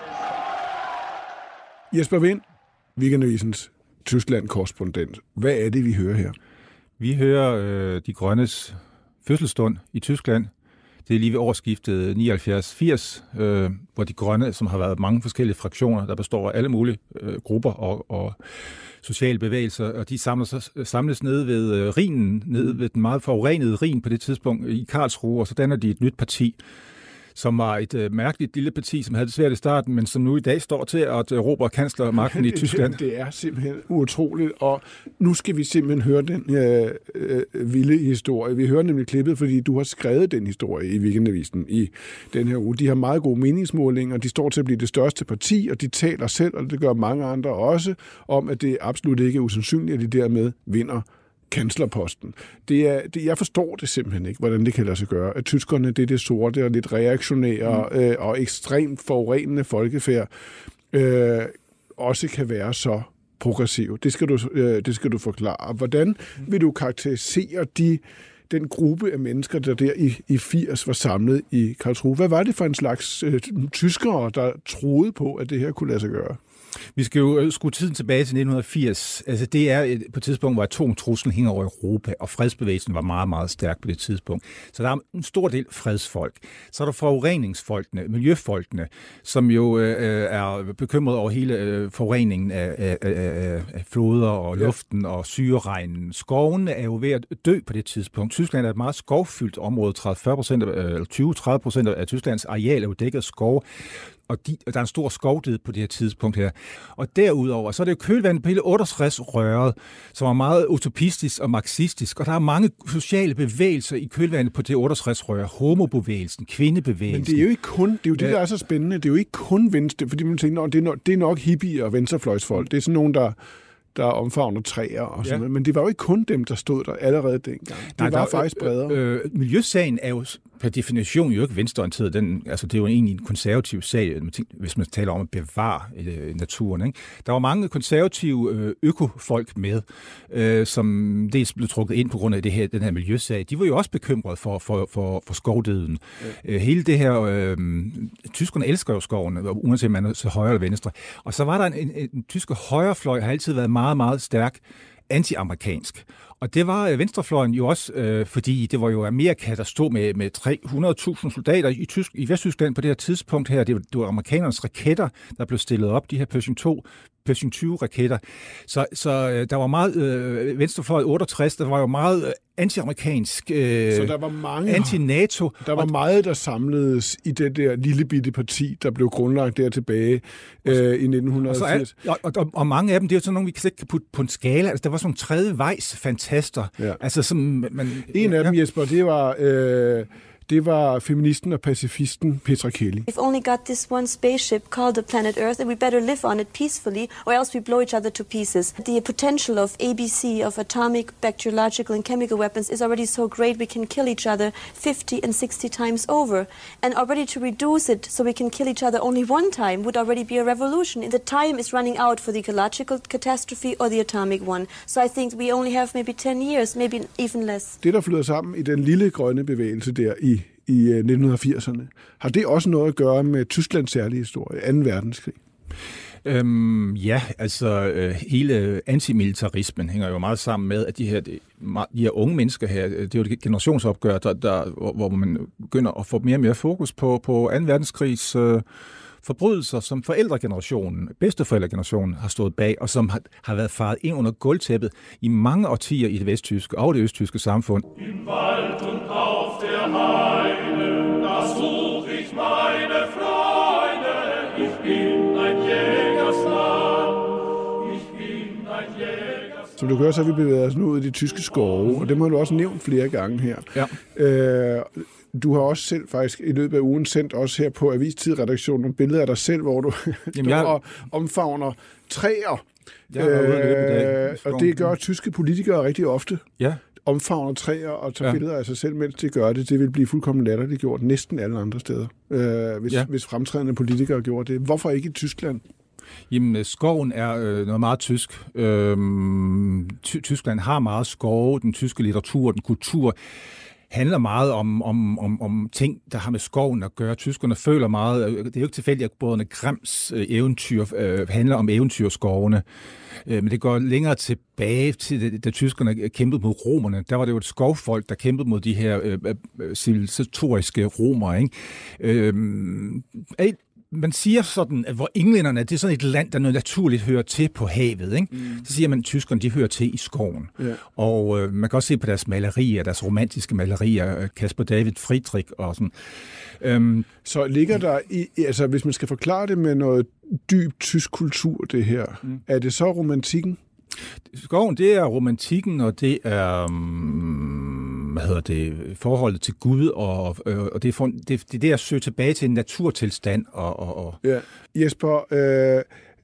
S3: Jesper Wind, Weekendavisens Tyskland-korrespondent. Hvad er det, vi hører her?
S14: Vi hører øh, de grønnes fødselsstund i Tyskland. Det er lige ved årsskiftet nioghalvfjerds firs, øh, hvor de grønne, som har været mange forskellige fraktioner, der består af alle mulige øh, grupper og, og sociale bevægelser, og de samles, samles nede ved øh, Rhinen, nede ved den meget forurenede Rhin på det tidspunkt i Karlsruhe, og så danner de et nyt parti, som var et øh, mærkeligt lille parti, som havde det svært i starten, men som nu i dag står til at erobre kanslermagten i Tyskland.
S3: Det er simpelthen utroligt, og nu skal vi simpelthen høre den øh, øh, vilde historie. Vi hører nemlig klippet, fordi du har skrevet den historie i Weekendavisen i den her uge. De har meget gode meningsmålinger, de står til at blive det største parti, og de taler selv, og det gør mange andre også, om at det absolut ikke er usandsynligt, at de dermed vinder kanslerposten. Det er, det, jeg forstår det simpelthen ikke, hvordan det kan lade sig gøre. At tyskerne, det er det sorte og lidt reaktionære mm. øh, og ekstremt forurenende folkefærd, øh, også kan være så progressiv. Det skal du, øh, det skal du forklare. Hvordan vil du karakterisere de, den gruppe af mennesker, der der i, i firs var samlet i Karlsruhe? Hvad var det for en slags øh, tyskere, der troede på, at det her kunne lade sig gøre?
S14: Vi skal jo skrue tiden tilbage til nitten firs. Altså det er et, på et tidspunkt, hvor atomtruslen hænger over Europa, og fredsbevægelsen var meget, meget stærk på det tidspunkt. Så der er en stor del fredsfolk. Så er der forureningsfolkene, miljøfolkene, som jo øh, er bekymret over hele øh, forureningen af, af, af, af floder og luften og syreregnen. Skovene er jo ved at dø på det tidspunkt. Tyskland er et meget skovfyldt område. tyve til tredive procent af Tysklands areal er jo dækket af skov. Og de, der er en stor skovdød på det her tidspunkt her. Og derudover, så er det jo kølvandet på hele otteogtres-røret, som er meget utopistisk og marxistisk, og der er mange sociale bevægelser i kølvandet på det otteogtres-rør. Homobevægelsen, kvindebevægelsen.
S3: Men det er jo ikke kun, det er jo det, der er så spændende, det er jo ikke kun venstre, fordi man tænker, det er nok, det er nok hippier og venstrefløjsfolk. Det er sådan nogen, der der omfavner træer og sådan ja. noget. Men det var jo ikke kun dem, der stod der allerede dengang. Det Nej, var der, faktisk bredere. Øh,
S14: øh, miljøsagen er jo per definition jo ikke venstreorienteret. Den, altså, det er jo egentlig en konservativ sag, hvis man taler om at bevare øh, naturen. Ikke? Der var mange konservative øh, økofolk med, øh, som dels blev trukket ind på grund af det her, den her miljøsag. De var jo også bekymrede for, for, for, for skovdøden. Ja. Øh, hele det her... Øh, tyskerne elsker jo skoven, uanset om man er så højre eller venstre. Og så var der en, en, en, en tyske højrefløj, har altid været meget, meget stærk anti-amerikansk. Og det var øh, venstrefløjen jo også, øh, fordi det var jo Amerika, der stod med, med tre hundrede tusind soldater i, Tysk, i Vesttyskland på det her tidspunkt her. Det var, det var amerikanernes raketter, der blev stillet op, de her Pershing to, Pershing tyve raketter. Så, så øh, der var meget, øh, venstrefløj otteogtres, der var jo meget øh, anti-amerikansk, øh,
S3: så der var mange,
S14: anti-NATO.
S3: Der var meget, der samledes i det der lille bitte parti, der blev grundlagt der tilbage øh, i nitten firs.
S14: Og, og, og, og mange af dem, det er jo sådan nogle, vi slet ikke kan putte på en skala. Altså, der var sådan nogle tredje vejs fantaster. Ja. Altså, som man,
S3: en af dem, ja. Jesper, det var... Øh, Det var feministen og pacifisten Petra Kelly.
S15: We've only got this one spaceship called the planet Earth, and we better live on it peacefully, or else we blow each other to pieces. The potential of A B C, of atomic, bacteriological, and chemical weapons is already so great we can kill each other fifty and sixty times over. And already to reduce it so we can kill each other only one time would already be a revolution. And the time is running out for the ecological catastrophe or the atomic one. So I think we only have maybe ten years, maybe even less.
S3: Det, der flyder sammen i den lille grønne bevægelse der i i nitten firserne. Har det også noget at gøre med Tysklands særlige historie, anden verdenskrig?
S14: Øhm, ja, altså øh, hele antimilitarismen hænger jo meget sammen med, at de her, de, de her unge mennesker her, det er jo et generationsopgør, der, der, hvor, hvor man begynder at få mere og mere fokus på, på anden verdenskrigs øh, forbrydelser, som forældregenerationen, bedsteforældregenerationen har stået bag, og som har, har været faret ind under gulvtæppet i mange årtier i det vesttyske og det østtyske samfund.
S16: Im Wald und auf der Heide, da such ich meine Freunde, ich bin ein Jägersmann, ich bin ein Jägersmann.
S3: Som du gør, så har vi bevæget os nu ud i de tyske skove, og det har du også nævnt flere gange her.
S14: Ja.
S3: Øh, Du har også selv faktisk i løbet af ugen sendt os her på Avistid-redaktionen nogle billeder af dig selv, hvor du
S14: Jamen, jeg...
S3: og omfavner træer.
S14: Jeg har været ude løbet af
S3: øh, og det gør tyske politikere rigtig ofte.
S14: Ja.
S3: Omfavner træer og tager
S14: ja.
S3: billeder af sig selv, mens de gør det. Det vil blive fuldkommen latterligt gjort næsten alle andre steder, øh, hvis, ja. hvis fremtrædende politikere gjorde det. Hvorfor ikke i Tyskland?
S14: Jamen, skoven er øh, noget meget tysk. Øhm, ty- Tyskland har meget skove, den tyske litteratur, den kultur handler meget om, om, om, om ting, der har med skoven at gøre. Tyskerne føler meget, det er jo ikke tilfældigt, at både Grimms eventyr øh, handler om eventyrskovene, øh, men det går længere tilbage til, da tyskerne kæmpede mod romerne. Der var det jo et skovfolk, der kæmpede mod de her øh, øh, civilisatoriske romere, ikke? Øh, Man siger sådan, at hvor englænderne, det er sådan et land, der noget naturligt hører til på havet, ikke? Mm. Så siger man, at tyskerne, de hører til i skoven. Yeah. Og øh, man kan også se på deres malerier, deres romantiske malerier, Caspar David Friedrich og sådan. Øhm,
S3: Så ligger der, i, altså hvis man skal forklare det med noget dyb tysk kultur, det her, mm. er det så romantikken?
S14: Skoven, det er romantikken, og det er um, hvad hedder det, forholdet til Gud, og, og det, er for, det, det er det at søge tilbage til en naturtilstand. Og, og, og.
S3: Ja. Jesper, øh,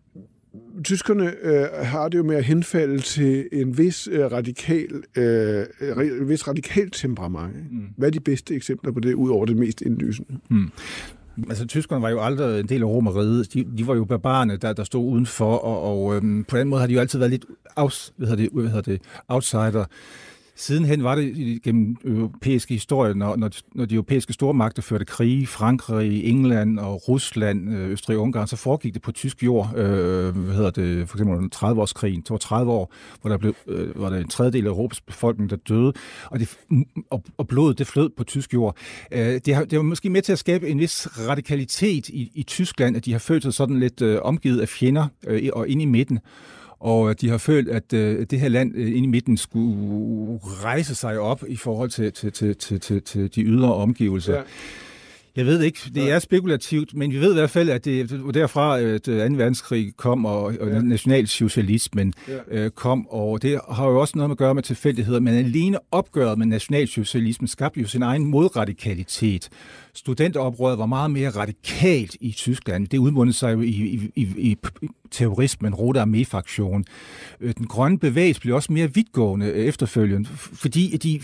S3: tyskerne øh, har det jo med at henfalde til en vis øh, radikal, øh, en vis radikal temperament. Mm. Hvad er de bedste eksempler på det, ud over det mest indlysende?
S14: Mm. Altså, tyskerne var jo aldrig en del af Romeriet. De, de var jo barbarerne, der, der stod udenfor, og, og øhm, på den måde har de jo altid været lidt aus, hvad hedder det, hvad hedder det, outsider. Sidenhen var det gennem europæiske historie, når, når, når de europæiske stormagter førte krige, Frankrig, England og Rusland, Østrig og Ungarn, så foregik det på tysk jord. Øh, hvad hedder det, for eksempel tredive-årskrigen. Det var tredive år, hvor der blev, øh, var der en tredjedel af Europas befolkning, der døde, og, det, og, og blodet, det flød på tysk jord. Øh, det, har, det var måske med til at skabe en vis radikalitet i, i Tyskland, at de har følt sig sådan lidt øh, omgivet af fjender øh, og inde i midten. Og de har følt, at øh, det her land øh, inde i midten skulle rejse sig op i forhold til, til, til, til, til, til de ydre omgivelser. Ja. Jeg ved ikke, det er spekulativt, men vi ved i hvert fald, at det var derfra, at anden verdenskrig kom, og, og ja. nationalsocialismen ja. øh, kom, og det har jo også noget med at gøre med tilfældigheder, men alene opgøret med nationalsocialismen skabte jo sin egen modradikalitet. Studenteroprøret var meget mere radikalt i Tyskland. Det udmundede sig jo i, i, i, i terrorismen, Rote Armee-fraktion. Den grønne bevægelse blev også mere vidtgående efterfølgende, fordi de,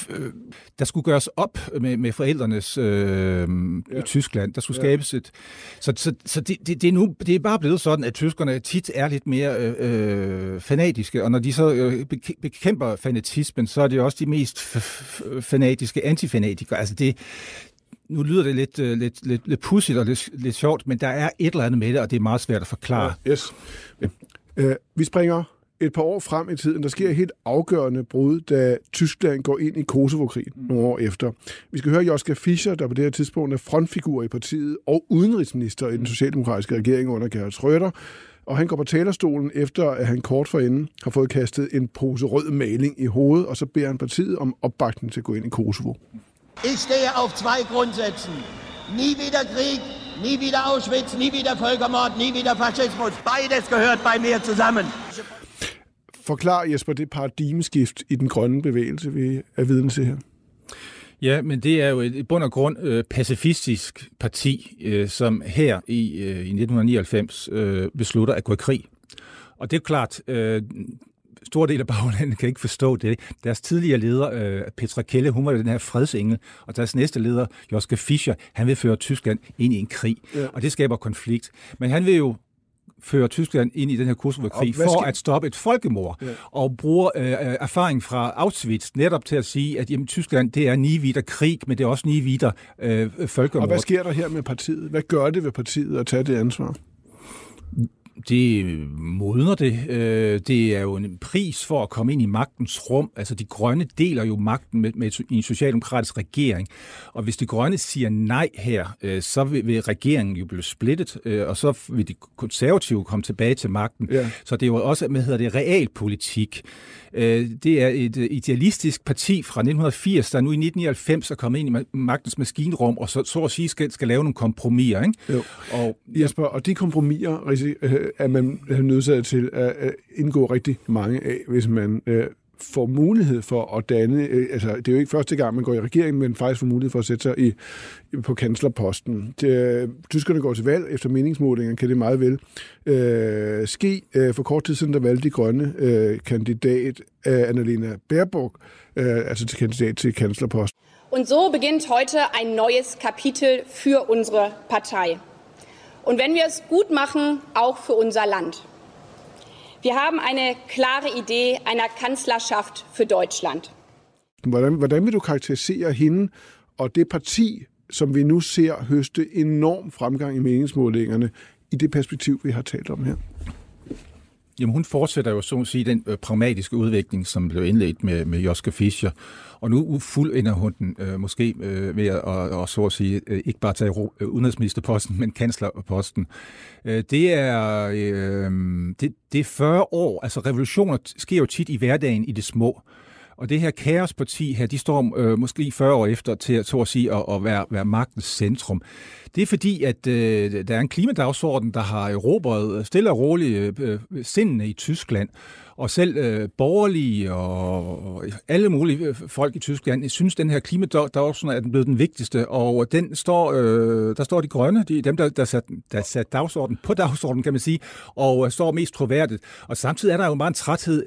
S14: der skulle gøres op med, med forældrenes øh, ja. Tyskland. Der skulle skabes et... Så, så, så det, det, det, er nu, det er bare blevet sådan, at tyskerne tit er lidt mere øh, fanatiske, og når de så øh, bekæmper fanatismen, så er det også de mest f- f- fanatiske antifanatikere. Altså det... Nu lyder det lidt, uh, lidt, lidt, lidt pudsigt og lidt, lidt sjovt, men der er et eller andet med det, og det er meget svært at forklare.
S3: Ja, yes. Ja. Uh, vi springer et par år frem i tiden. Der sker et helt afgørende brud, da Tyskland går ind i Kosovo-krigen mm. nogle år efter. Vi skal høre Joschka Fischer, der på det her tidspunkt er frontfigur i partiet og udenrigsminister i den socialdemokratiske regering under Gerhard Schröder. Og han går på talerstolen efter, at han kort forinden har fået kastet en pose rød maling i hovedet, og så beder han partiet om opbakning til at gå ind i Kosovo.
S17: Ich stehe auf zwei Grundsätzen. Nie wieder Krieg, nie wieder Auschwitz, nie wieder Völkermord, nie wieder Faschismus. Beides gehört bei mir zusammen.
S3: Forklar, Jesper, det paradigmeskift i den grønne bevægelse, vi er vidne til her.
S14: Ja, men det er jo et bund og grund øh, pacifistisk parti, øh, som her i, øh, i nitten nioghalvfems øh, beslutter at gå i krig. Og det er klart, øh, store del af baglandet kan ikke forstå det. Deres tidligere leder, øh, Petra Kelle, hun var den her fredsengel, og deres næste leder, Joschka Fischer, han vil føre Tyskland ind i en krig, ja. Og det skaber konflikt. Men han vil jo føre Tyskland ind i den her Kosovo-krig for at stoppe et folkemord, ja. Og bruger øh, erfaring fra Auschwitz netop til at sige, at jamen, Tyskland, det er nie wieder krig, men det er også nie wieder øh, folkemord.
S3: Og hvad sker der her med partiet? Hvad gør det ved partiet at tage det ansvar?
S14: Det modner det. Det er jo en pris for at komme ind i magtens rum. Altså de grønne deler jo magten med, med en socialdemokratisk regering. Og hvis de grønne siger nej her, så vil, vil regeringen jo blive splittet, og så vil de konservative komme tilbage til magten. Ja. Så det er jo også, hvad hedder det, realpolitik. Det er et idealistisk parti fra nitten firs, der nu i nitten nioghalvfems er kommet ind i magtens maskinrum, og så, så at sige skal, skal lave nogle kompromiser. Ikke?
S3: Jo. Og, Jesper, og de kompromiser er man nødsaget til at indgå rigtig mange af, hvis man øh, får mulighed for at danne, øh, altså det er jo ikke første gang, man går i regeringen, men faktisk får mulighed for at sætte sig i, på kanslerposten. Det, tyskerne går til valg efter meningsmålinger, kan det meget vel øh, ske. Øh, for kort tid siden, der valgte de grønne øh, kandidat øh, Annalena Baerbock, øh, altså til kandidat til kanslerposten.
S18: Und so beginnt heute ein neues Kapitel für unsere Partei. Und wenn wir es gut machen, auch für unser Land. Wir haben eine klare Idee einer Kanzlerschaft für Deutschland.
S3: Hvordan, hvordan vil du karakterisere hende og det parti, som vi nu ser høste enorm fremgang i meningsmålingerne, i det perspektiv, vi har talt om her?
S14: Jamen, hun fortsætter jo, så at sige, den øh, pragmatiske udvikling, som blev indledt med, med Joschka Fischer. Og nu fuldender hun den øh, måske øh, ved at, og, og, så at sige, øh, ikke bare tage øh, udenrigsministerposten, men kanslerposten. Øh, det, er, øh, det, det er fyrre år. Altså, revolutioner sker jo tit i hverdagen i det små. Og det her kaosparti her, de står øh, måske fyrre år efter til så at sige, at, at være, være magtens centrum. Det er fordi, at øh, der er en klimadagsorden, der har erobret stille og roligt øh, sindene i Tyskland. Og selv øh, borgerlige og, og alle mulige folk i Tyskland synes, den her klimadagsorden er blevet den vigtigste. Og den står, øh, der står de grønne, de, dem der, der sat, der sat dagsorden på dagsordenen, kan man sige, og øh, står mest troværdigt. Og samtidig er der jo bare en træthed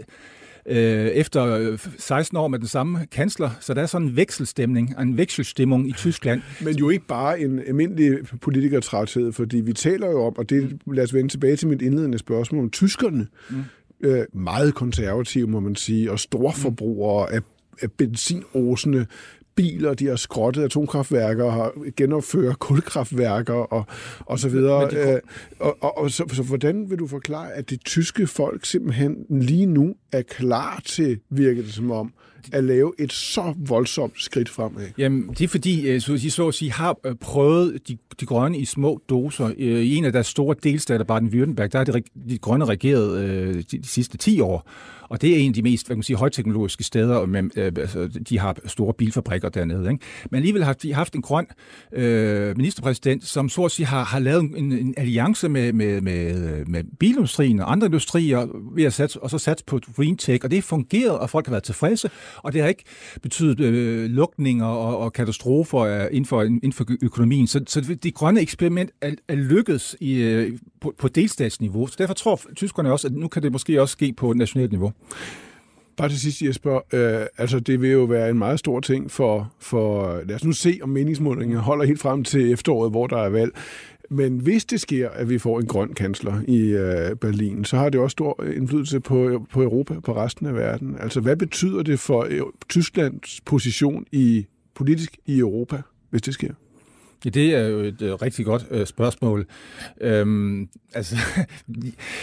S14: efter seksten år med den samme kansler, så der er sådan en vekselstemning, en vekselstemning i Tyskland.
S3: Men jo ikke bare en almindelig politikertræthed, fordi vi taler jo om, og det lad os vende tilbage til mit indledende spørgsmål, om tyskerne, mm. øh, meget konservative, må man sige, og storforbrugere af, af benzinåsende biler, de har skrottet atomkraftværker, har genopført kulkraftværker og, og så videre. Kom... Og, og, og så, så hvordan vil du forklare, at det tyske folk simpelthen lige nu er klar til, virker det som om, at lave et så voldsomt skridt fremad?
S14: Jamen, det er fordi, så de så at sige, har prøvet de, de grønne i små doser. I en af deres store delstater, Baden-Württemberg, der har de, de grønne regeret de, de sidste ti år. Og det er en af de mest, hvad kan man sige, højteknologiske steder, men øh, altså, de har store bilfabrikker dernede. Ikke? Men alligevel har de haft en grøn øh, ministerpræsident, som så at sige har, har lavet en, en alliance med, med, med, med bilindustrien og andre industrier, ved at satse, og så sat på green tech, og det har fungeret, og folk har været tilfredse, og det har ikke betydet øh, lukninger og, og katastrofer inden for, inden for økonomien. Så, så det grønne eksperiment er, er lykkedes i, øh, på, på delstatsniveau. Så derfor tror tyskerne også, at nu kan det måske også ske på nationalt niveau.
S3: Bare til sidst, Jesper, øh, altså det vil jo være en meget stor ting for, for lad os nu se, om meningsmålingen holder helt frem til efteråret, hvor der er valg. Men hvis det sker, at vi får en grøn kansler i øh, Berlin, så har det også stor indflydelse på, på Europa, på resten af verden. Altså hvad betyder det for Tysklands position i politisk i Europa, hvis det sker?
S14: Ja, det er jo et øh, rigtig godt øh, spørgsmål. Øhm, altså...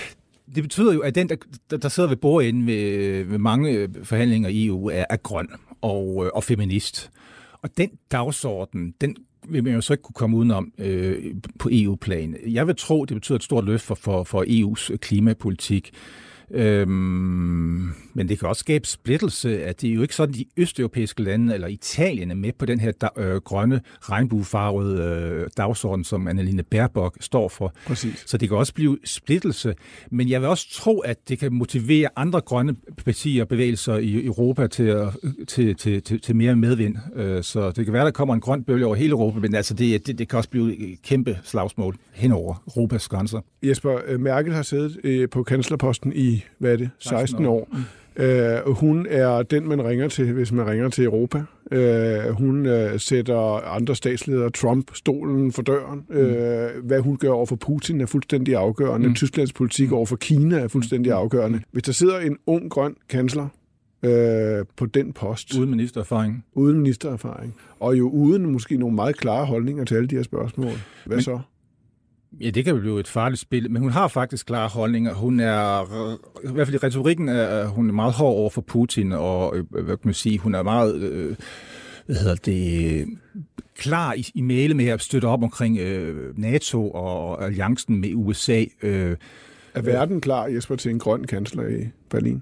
S14: Det betyder jo, at den, der, der sidder ved bordenden ved, ved mange forhandlinger i E U, er, er grøn og, og feminist. Og den dagsorden, den vil man jo så ikke kunne komme udenom øh, på E U-plan. Jeg vil tro, det betyder et stort løft for, for, for E U's klimapolitik. Øhm, men det kan også skabe splittelse, at det er jo ikke sådan, de østeuropæiske lande eller Italien er med på den her da, øh, grønne, regnbuefarvede øh, dagsorden, som Annalena Baerbock står for.
S3: Præcis.
S14: Så det kan også blive splittelse. Men jeg vil også tro, at det kan motivere andre grønne partier og bevægelser i Europa til, at, til, til, til, til mere medvind. Øh, så det kan være, der kommer en grøn bølge over hele Europa, men altså det, det, det kan også blive et kæmpe slagsmål hen over Europas grænser.
S3: Jesper, Merkel har siddet øh, på kanslerposten i hvad er det, seksten år. Mm. Øh, hun er den, man ringer til, hvis man ringer til Europa. Øh, hun øh, sætter andre statsledere, Trump, stolen for døren. Mm. Øh, hvad hun gør over for Putin er fuldstændig afgørende. Mm. Tysklands politik over for Kina er fuldstændig afgørende. Hvis der sidder en ung, grøn kansler øh, på den post.
S14: Uden ministererfaring.
S3: Uden ministererfaring. Og jo uden måske nogle meget klare holdninger til alle de her spørgsmål. Hvad Men, så?
S14: Ja, det kan blive et farligt spil, men hun har faktisk klare holdninger. Hun er, i hvert fald i retorikken, er hun er meget hård over for Putin, og hvad kan man sige, hun er meget, øh, hvad hedder det, klar i, i mailet med at støtte op omkring øh, NATO og alliancen med U S A. Øh,
S3: er verden klar, Jesper, til en grøn kansler i Berlin?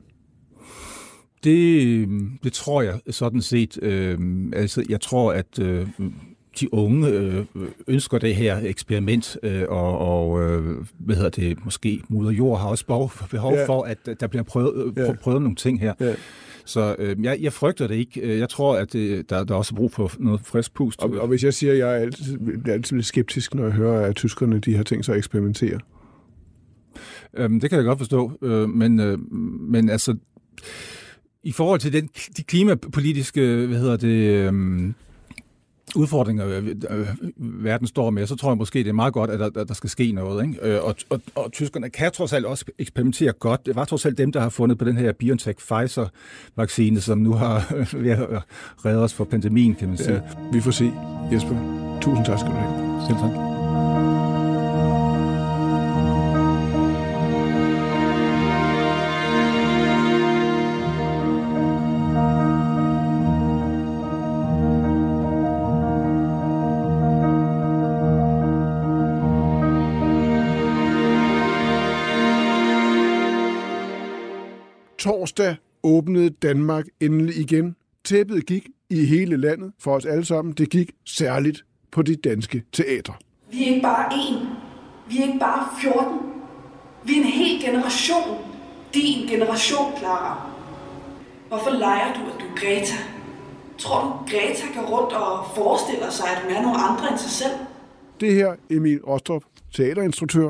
S14: Det, det tror jeg sådan set. Øh, altså, jeg tror, at øh, de unge øh, ønsker det her eksperiment, øh, og, og øh, hvad hedder det, måske Moder Jord har også behov, behov ja. for, at der bliver prøvet, ja. prøvet nogle ting her. Ja. Så øh, jeg, jeg frygter det ikke. Jeg tror, at det, der, der er også brug for noget frisk pust.
S3: Og, og hvis jeg siger, at jeg er altid, bliver altid lidt skeptisk, når jeg hører, at tyskerne de har tænkt sig at eksperimentere.
S14: Øhm, det kan jeg godt forstå, øh, men, øh, men altså, i forhold til den, de klimapolitiske, hvad hedder det, øh, udfordringer, øh, øh, verden står med, så tror jeg måske, det er meget godt, at der, at der skal ske noget. Ikke? Øh, og, og, og tyskerne kan trods alt også eksperimentere godt. Det var trods alt dem, der har fundet på den her BioNTech-Pfizer-vaccine, som nu har øh, ved at redde os for pandemien, kan man sige. Ja,
S3: vi får se, Jesper. Tusind tak skal du have.
S14: Selv tak.
S3: Torsdag åbnede Danmark endelig igen. Tæppet gik i hele landet for os alle sammen. Det gik særligt på de danske teatre.
S9: Vi er ikke bare én. Vi er ikke bare fjorten. Vi er en hel generation. Din generation, Clara. Hvorfor leger du, at du er Greta? Tror du, Greta går rundt og forestiller sig, at hun er nogle andre end sig selv?
S3: Det her, Emil Rostrup, teaterinstruktør,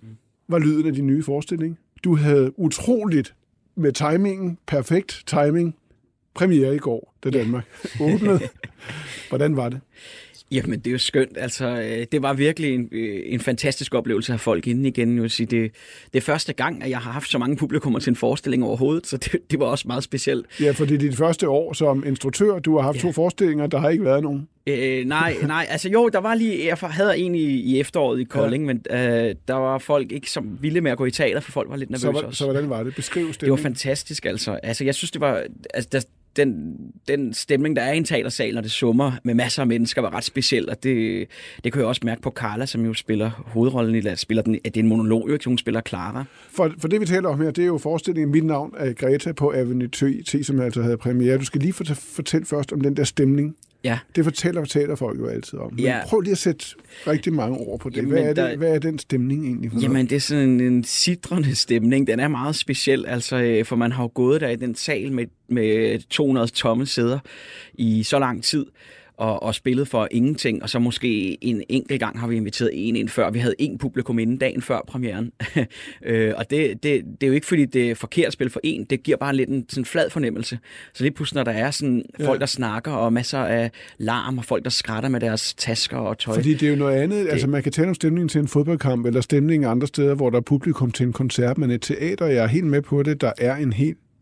S3: var lyden af din nye forestilling. Du havde utroligt med timingen, perfekt timing, premiere i går, da Danmark åbnede. Hvordan var det?
S19: Jamen, det er jo skønt. Altså, det var virkelig en, en fantastisk oplevelse at have folk inde igen. Jeg vil sige, det, det er første gang, at jeg har haft så mange publikummer til en forestilling overhovedet, så det, det var også meget specielt.
S3: Ja, for det er dit første år som instruktør. Du har haft ja. to forestillinger, der har ikke været nogen.
S19: Øh, nej, nej, altså jo, der var lige, jeg havde en i, i efteråret i Kolding, ja. men øh, der var folk ikke så vilde med at gå i teater, for folk var lidt nervøse
S3: så,
S19: også.
S3: Så hvordan var det? Beskriv stemningen.
S19: Det var fantastisk, altså. Altså, jeg synes, det var, altså, der, den, den stemning, der er i en teatersal, når det summer med masser af mennesker, var ret speciel, og det, det kunne jeg også mærke på Carla, som jo spiller hovedrollen i, spiller den, det er en monolog, ikke? Hun spiller Clara.
S3: For, for det, vi taler om her, det er jo forestillingen Mit navn er Greta på Avenue T, som altså havde premiere. Du skal lige fortælle først om den der stemning.
S19: Ja.
S3: Det fortæller teaterfolk jo altid om. Men
S19: ja.
S3: prøv lige at sætte rigtig mange ord på det. Jamen, hvad, er
S19: der,
S3: det hvad er den stemning egentlig? For
S19: jamen,
S3: noget?
S19: det er sådan en, en sidrende stemning. Den er meget speciel, altså, for man har jo gået der i den sal med, med to hundrede tomme sæder i så lang tid. Og, og spillet for ingenting, og så måske en enkelt gang har vi inviteret en ind før. Vi havde en publikum inden dagen før premieren. øh, og det, det, det er jo ikke, fordi det er forkert at spille for en. Det giver bare lidt en sådan flad fornemmelse. Så lige pludselig, når der er sådan ja. folk, der snakker, og masser af larm, og folk, der skrætter med deres tasker og tøj.
S3: Fordi det er jo noget andet. Det... Altså, man kan tale om stemningen til en fodboldkamp, eller stemningen andre steder, hvor der er publikum til en koncert, men et teater, jeg er helt med på det, der er en helt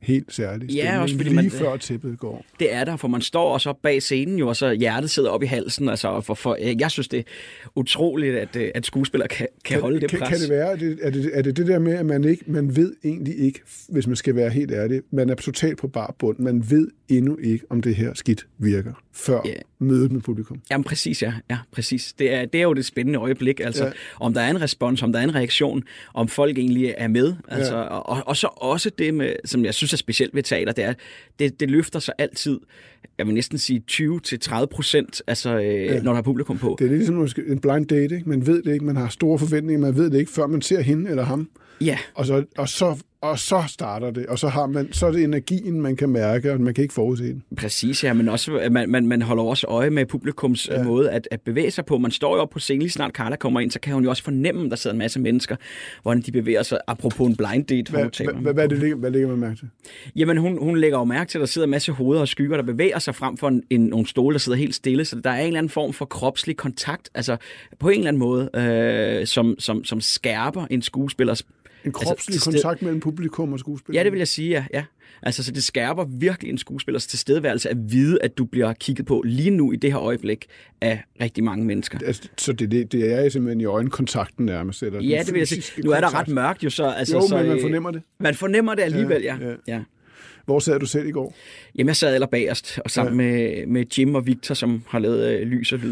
S3: helt særlig stemning,
S19: ja, også fordi
S3: lige
S19: man,
S3: før tæppet går.
S19: Det er der, for man står og så bag scenen jo, og så hjertet sidder op i halsen. Altså, for, for, jeg synes, det er utroligt, at, at skuespillere kan, kan, kan holde det
S3: kan,
S19: pres.
S3: Kan det være, er det, er, det, er det det der med, at man ikke, man ved egentlig ikke, hvis man skal være helt ærlig, man er totalt på bar bund, man ved endnu ikke, om det her skidt virker, før yeah. mødet med publikum.
S19: Jamen præcis, ja. ja præcis. Det, er, det er jo det spændende øjeblik, altså ja. Om der er en respons, om der er en reaktion, om folk egentlig er med. Altså, ja. og, og så også det, med, som jeg synes er specielt ved teater, det er, det, det løfter sig altid, jeg vil næsten sige tyve til tredive procent, altså, øh, ja. Når der er publikum på.
S3: Det er ligesom måske en blind date, ikke? Man ved det ikke, man har store forventninger, man ved det ikke, før man ser hende eller ham.
S19: Ja.
S3: Og så, og så, og så starter det, og så, har man, så er det energien, man kan mærke, og man kan ikke forudse den.
S19: Præcis, ja, men også, man, man, man holder også øje med publikums ja. Måde at, at bevæge sig på. Man står jo op på scenen, lige snart Carla kommer ind, så kan hun jo også fornemme, at der sidder en masse mennesker, hvordan de bevæger sig, apropos en blind date.
S3: Hvad, hvad, hvad, det, hvad lægger man mærke til?
S19: Jamen, hun, hun lægger jo mærke til, at der sidder en masse hoveder og skygger, der bevæger sig frem for en, en, nogle stole, der sidder helt stille, så der er en eller anden form for kropslig kontakt, altså på en eller anden måde, øh, som, som, som skærper en skuespillers.
S3: En kropslig altså, kontakt mellem publikum og skuespiller?
S19: Ja, det vil jeg sige, ja. ja. Altså, så det skærper virkelig en skuespillers tilstedeværelse at vide, at du bliver kigget på lige nu i det her øjeblik af rigtig mange mennesker.
S3: Altså, så det, det, det er simpelthen i øjenkontakten nærmest? Eller
S19: ja, det vil jeg sige. Nu er der ret mørkt jo så. Altså,
S3: jo,
S19: så,
S3: men man fornemmer det.
S19: Man fornemmer det alligevel, ja. ja. ja.
S3: Hvor sad du selv i går?
S19: Jamen, jeg sad aller bagerst, og sammen ja. med, med Jim og Victor, som har lavet øh, lys og lyd.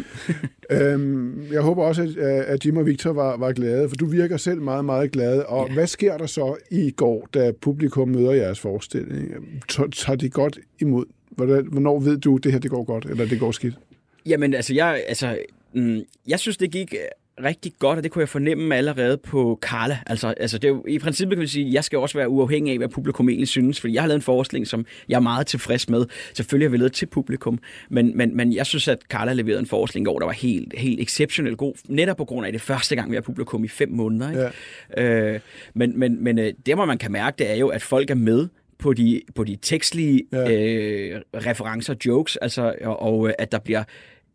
S3: øhm, jeg håber også, at, at Jim og Victor var, var glade, for du virker selv meget, meget glad. Og ja. Hvad sker der så i går, da publikum møder jeres forestilling? Tager de godt imod? Hvornår ved du, at det her det går godt, eller det går skidt?
S19: Jamen, altså, jeg, altså, mm, jeg synes, det gik rigtig godt, og det kunne jeg fornemme allerede på Carla. Altså, altså det er jo, i princippet kan vi sige, at jeg skal også være uafhængig af, hvad publikum egentlig synes, fordi jeg har lavet en forestilling, som jeg er meget tilfreds med. Selvfølgelig har vi lavet til publikum, men, men, men jeg synes, at Carla leverede en forestilling, hvor der var helt, helt exceptionelt god, netop på grund af det første gang, vi har publikum i fem måneder. Ikke? Ja. Øh, men men, men det, hvor man kan mærke, det er jo, at folk er med på de, på de tekstlige ja. øh, referencer, jokes, altså, og, og at der bliver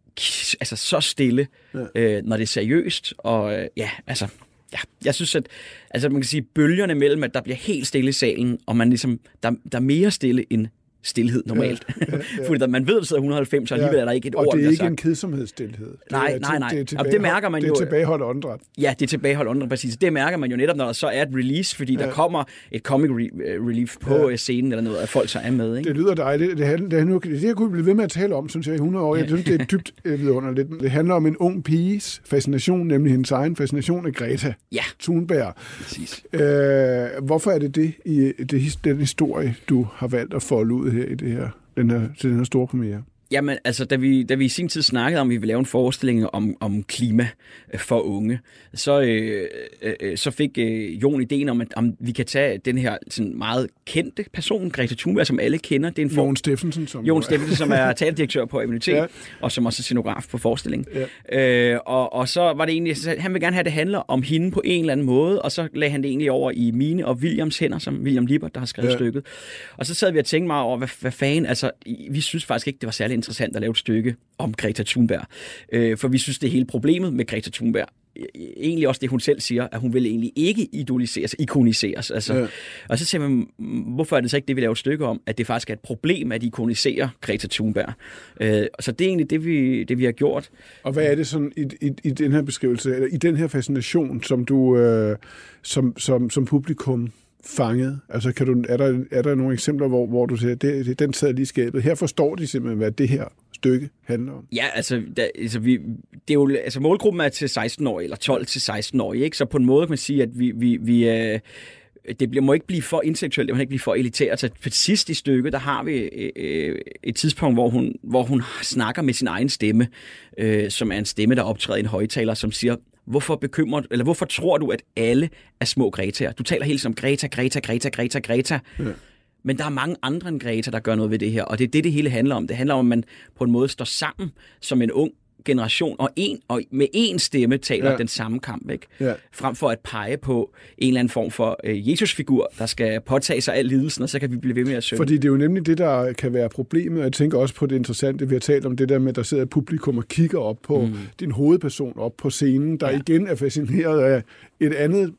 S19: altså så stille, ja. øh, når det er seriøst, og øh, ja, altså, ja, jeg synes, at altså, man kan sige, bølgerne mellem, at der bliver helt stille i salen, og man ligesom, der, der er mere stille end stilhed normalt. Ja, ja, ja. Fordi man ved, at der sidder et hundrede og halvfems, og alligevel er der ikke et
S3: og
S19: ord,
S3: det er ikke
S19: sagt.
S3: En kedsomhedsstilhed.
S19: Nej, nej, nej.
S3: Det, er
S19: det mærker man
S3: det
S19: jo.
S3: Det er tilbageholdt åndedræt.
S19: Ja, det er tilbageholdt åndedræt, præcis. Det mærker man jo netop, når der så er et release, fordi ja. Der kommer et comic re- relief på ja. Scenen eller noget, at folk så er med. Ikke?
S3: Det lyder dejligt. Det, det, det, det, det kunne vi blive ved med at tale om, synes jeg, i hundrede år. Jeg synes, det er dybt vidunderligt. Det handler om en ung piges fascination, nemlig hendes egen fascination af Greta
S19: ja.
S3: Thunberg.
S19: Præcis.
S3: Øh, hvorfor er det det i det, den historie, du har valgt at folde ud her i det her? Den her, til den her store premiere?
S19: Jamen, altså, da vi, da vi i sin tid snakkede om, at vi ville lave en forestilling om, om klima for unge, så, øh, øh, så fik øh, Jon ideen om, at om vi kan tage den her sådan meget kendte person, Greta Thunberg, som alle kender. Det er en for...
S3: Jon Steffensen, som,
S19: Jon Steffensen, som er teaterdirektør på Immunitet, ja. Og som også er scenograf på forestillingen. Ja. Øh, og, og så var det egentlig, at han vil gerne have, at det handler om hende på en eller anden måde, og så lagde han det egentlig over i mine og Williams hænder, som William Lippert, der har skrevet ja. Stykket. Og så sad vi og tænkte meget over, hvad, hvad fanden, altså, vi synes faktisk ikke, det var særlig interessant at lave et stykke om Greta Thunberg. Øh, for vi synes, det er hele problemet med Greta Thunberg. Egentlig også det, hun selv siger, at hun vil egentlig ikke idoliseres, ikoniseres. Altså. Ja. Og så siger man, hvorfor er det så ikke det, vi laver et stykke om, at det faktisk er et problem, at ikonisere Greta Thunberg. Øh, så det er egentlig det vi, det, vi har gjort.
S3: Og hvad er det sådan i, i, i den her beskrivelse, eller i den her fascination, som du øh, som, som, som publikum fanget? Altså, kan du, er, der, er der nogle eksempler, hvor, hvor du siger, det, det, den sad lige i skabet. Her forstår de simpelthen, hvad det her stykke handler om.
S19: Ja, altså, der, altså vi, det er jo, altså målgruppen er til seksten-årige, eller tolv til seksten-årige, ikke? Så på en måde kan man sige, at vi, vi, vi øh, det bliver, må ikke blive for intellektuelt, det må ikke blive for elitært. Så på sidst i stykket, der har vi øh, et tidspunkt, hvor hun, hvor hun snakker med sin egen stemme, øh, som er en stemme, der optræder i en højtaler, som siger, hvorfor bekymrer, eller hvorfor tror du, at alle er små Gretaer? Du taler hele tiden om Greta, Greta, Greta, Greta, Greta. Ja. Men der er mange andre end Greta, der gør noget ved det her. Og det er det, det hele handler om. Det handler om, at man på en måde står sammen som en ung generation, og, en, og med én stemme taler ja. Den samme kamp, ikke? Ja. Frem for at pege på en eller anden form for øh, Jesus-figur, der skal påtage sig al lidelsen, og så kan vi blive ved med at synge.
S3: Fordi det er jo nemlig det, der kan være problemet, og jeg tænker også på det interessante, vi har talt om det der med, at der sidder et publikum og kigger op på mm. din hovedperson op på scenen, der ja. Igen er fascineret af et andet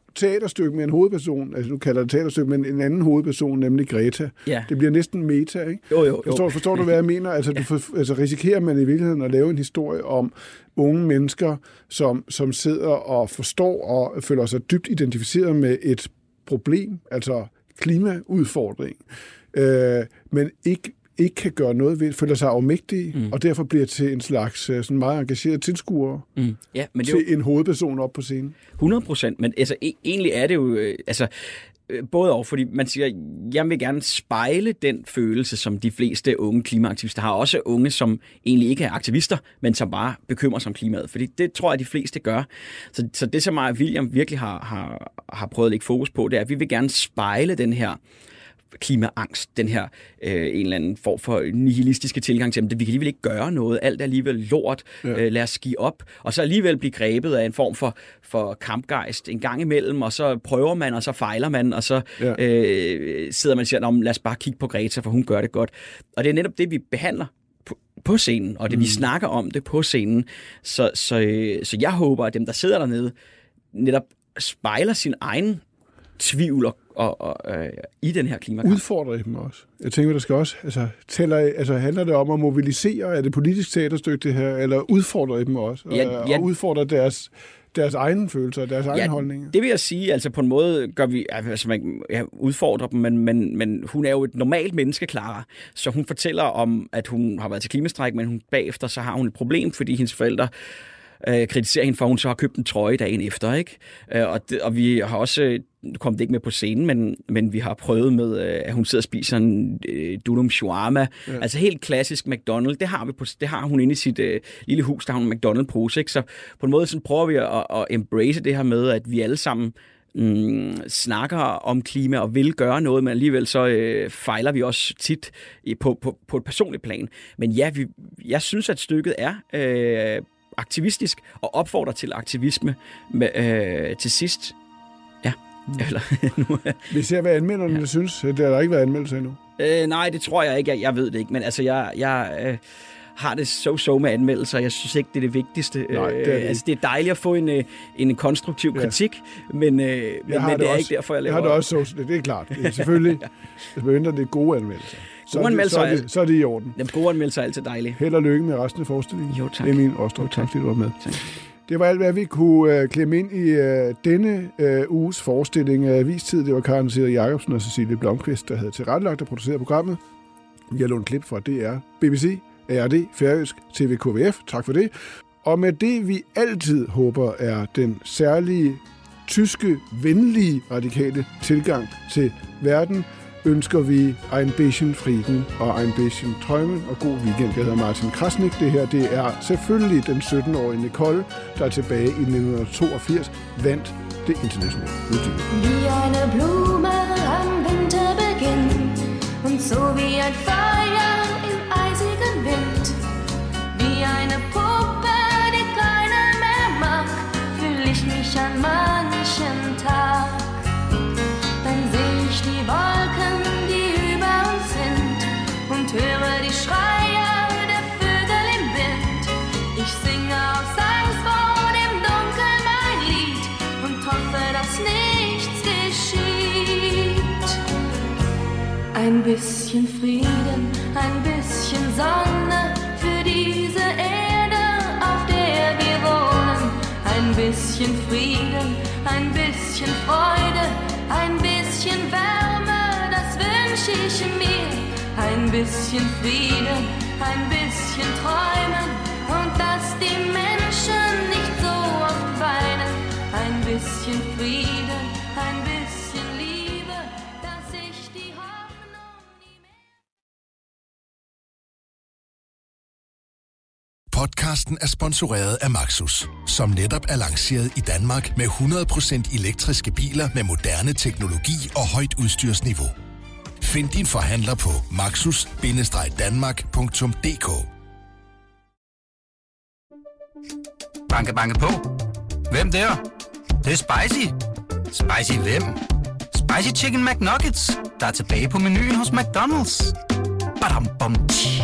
S3: teaterstykke med en hovedperson, altså du kalder det teaterstykke, men en anden hovedperson, nemlig Greta.
S19: Ja.
S3: Det bliver næsten meta, ikke?
S19: Jo, jo, jo.
S3: Forstår, forstår du, hvad jeg mener? Altså, du for, altså risikerer man i virkeligheden at lave en historie om unge mennesker, som, som sidder og forstår og føler sig dybt identificeret med et problem, altså klimaudfordring, øh, men ikke ikke kan gøre noget ved, føler sig afmægtige, mm. og derfor bliver til en slags sådan meget engageret tilskuer
S19: mm. ja, men det
S3: til
S19: jo...
S3: en hovedperson op på scenen.
S19: hundrede procent, men altså, e- egentlig er det jo, øh, altså, øh, både over, fordi man siger, jeg vil gerne spejle den følelse, som de fleste unge klimaaktivister har. Også unge, som egentlig ikke er aktivister, men som bare bekymrer sig om klimaet. Fordi det tror jeg, de fleste gør. Så, så det, som mig og William virkelig har, har, har prøvet at lægge fokus på, det er, at vi vil gerne spejle den her klimaangst, den her øh, en eller anden form for nihilistiske tilgang til, at vi kan alligevel ikke gøre noget, alt er alligevel lort, ja. øh, lad os give op, og så alligevel blive grebet af en form for, for kampgejst en gang imellem, og så prøver man, og så fejler man, og så ja. øh, sidder man og siger, lad os bare kigge på Greta, for hun gør det godt. Og det er netop det, vi behandler på, på scenen, og det mm. vi snakker om det på scenen, så, så, øh, så jeg håber, at dem, der sidder dernede, netop spejler sin egen tvivl og, og, og øh, i den her klimakamp.
S3: Udfordrer I dem også? Jeg tænker, der skal også, altså, tæller, altså handler det om at mobilisere, er det politisk teaterstykke det her, eller udfordrer I dem også?
S19: Ja,
S3: og,
S19: ja.
S3: og udfordrer deres, deres egne følelser, deres ja, egne holdninger?
S19: Det vil jeg sige, altså på en måde gør vi, altså man ja, udfordrer dem, men, men, men hun er jo et normalt menneske, Clara, så hun fortæller om, at hun har været til klimastræk, men hun bagefter så har hun et problem, fordi hendes forældre øh, kritiserer hende for, at hun så har købt en trøje dagen efter, ikke? Øh, og, det, og vi har også, nu kom det ikke med på scenen, men, men vi har prøvet med, øh, at hun sidder og spiser en øh, dunum shawarma, ja. Altså helt klassisk McDonald's, det har, vi på, det har hun inde i sit øh, lille hus, der har hun en McDonald's-pose, ikke? Så på en måde sådan prøver vi at, at embrace det her med, at vi alle sammen Mm, snakker om klima og vil gøre noget, men alligevel så øh, fejler vi også tit i, på, på, på et personligt plan. Men ja, vi, jeg synes, at stykket er øh, aktivistisk og opfordrer til aktivisme med, øh, til sidst. Ja. Mm. Eller, nu,
S3: vi ser, hvad anmelderne ja. synes. Det har der ikke været anmeldelse endnu.
S19: Øh, nej, det tror jeg ikke. Jeg, jeg ved det ikke, men altså, jeg... jeg øh, har det so-so med anmeldelser. Jeg synes ikke, det er det vigtigste. Nej, det er det. Altså, det er dejligt at få en, en konstruktiv kritik, ja. men, men, men det, det er også, ikke derfor, jeg laver...
S3: Jeg har det også so det er klart. Det er selvfølgelig, ja. Hvis det er gode anmeldelser.
S19: Så, gode anmeldelser
S3: så, er det, så er det i orden.
S19: Jamen, gode anmeldelser er altid dejlige.
S3: Held og lykke med resten af forestillingen.
S19: Jo, tak.
S3: Emil Rostrup, tak. tak fordi du var med. Tak. Det var alt, hvad vi kunne uh, klemme ind i uh, denne uh, uges forestilling af Avistid. Det var Karen Seder Jacobsen og Cecilie Blomqvist, der havde tilrettelagt og produceret programmet. Vi har lånt klip fra D R, B B C, A R D, Færøsk, T V K V F. Tak for det. Og med det, vi altid håber, er den særlige, tyske, venlige, radikale tilgang til verden, ønsker vi ein bisschen Frieden og ein bisschen Träumen og god weekend. Jeg hedder Martin Krasnik. Det her, det er selvfølgelig den sytten-årige Nicole, der er tilbage i nitten toogfirs vandt det internationale udtryk.
S20: Wie eine Blume am Winterbeginn und so wie ein Feuer im eisigen Wind, wie eine Puppe, die keiner mehr mag, fühl ich mich an manchen Tag. Dann seh ich die Wolken, die über uns sind und höre die Schreie der Vögel im Wind. Ich singe aus Angst vor dem Dunkel mein Lied und hoffe, dass nichts geschieht. Ein bisschen Frieden, ein bisschen Sonne für diese Erde, auf der wir wohnen. Ein bisschen Frieden, ein bisschen Freude, ein bisschen Wärme, das wünsche ich mir. Ein bisschen Frieden, ein bisschen Träumen und dass die Menschen nicht so oft weinen. Ein bisschen Frieden, ein bisschen Liebe, dass ich die Hoffnung nie mehr...
S2: Podcasten er sponsoreret af Maxus, som netop er lanceret i Danmark med hundrede procent elektriske biler med moderne teknologi og højt udstyrsniveau. Find din forhandler på maxus bindestreg danmark punktum d k.
S1: Banke, banke på. Hvem der? Det, det er spicy. Spicy hvem? Spicy Chicken McNuggets, der er tilbage på menuen hos McDonald's. Badum, bom, tji.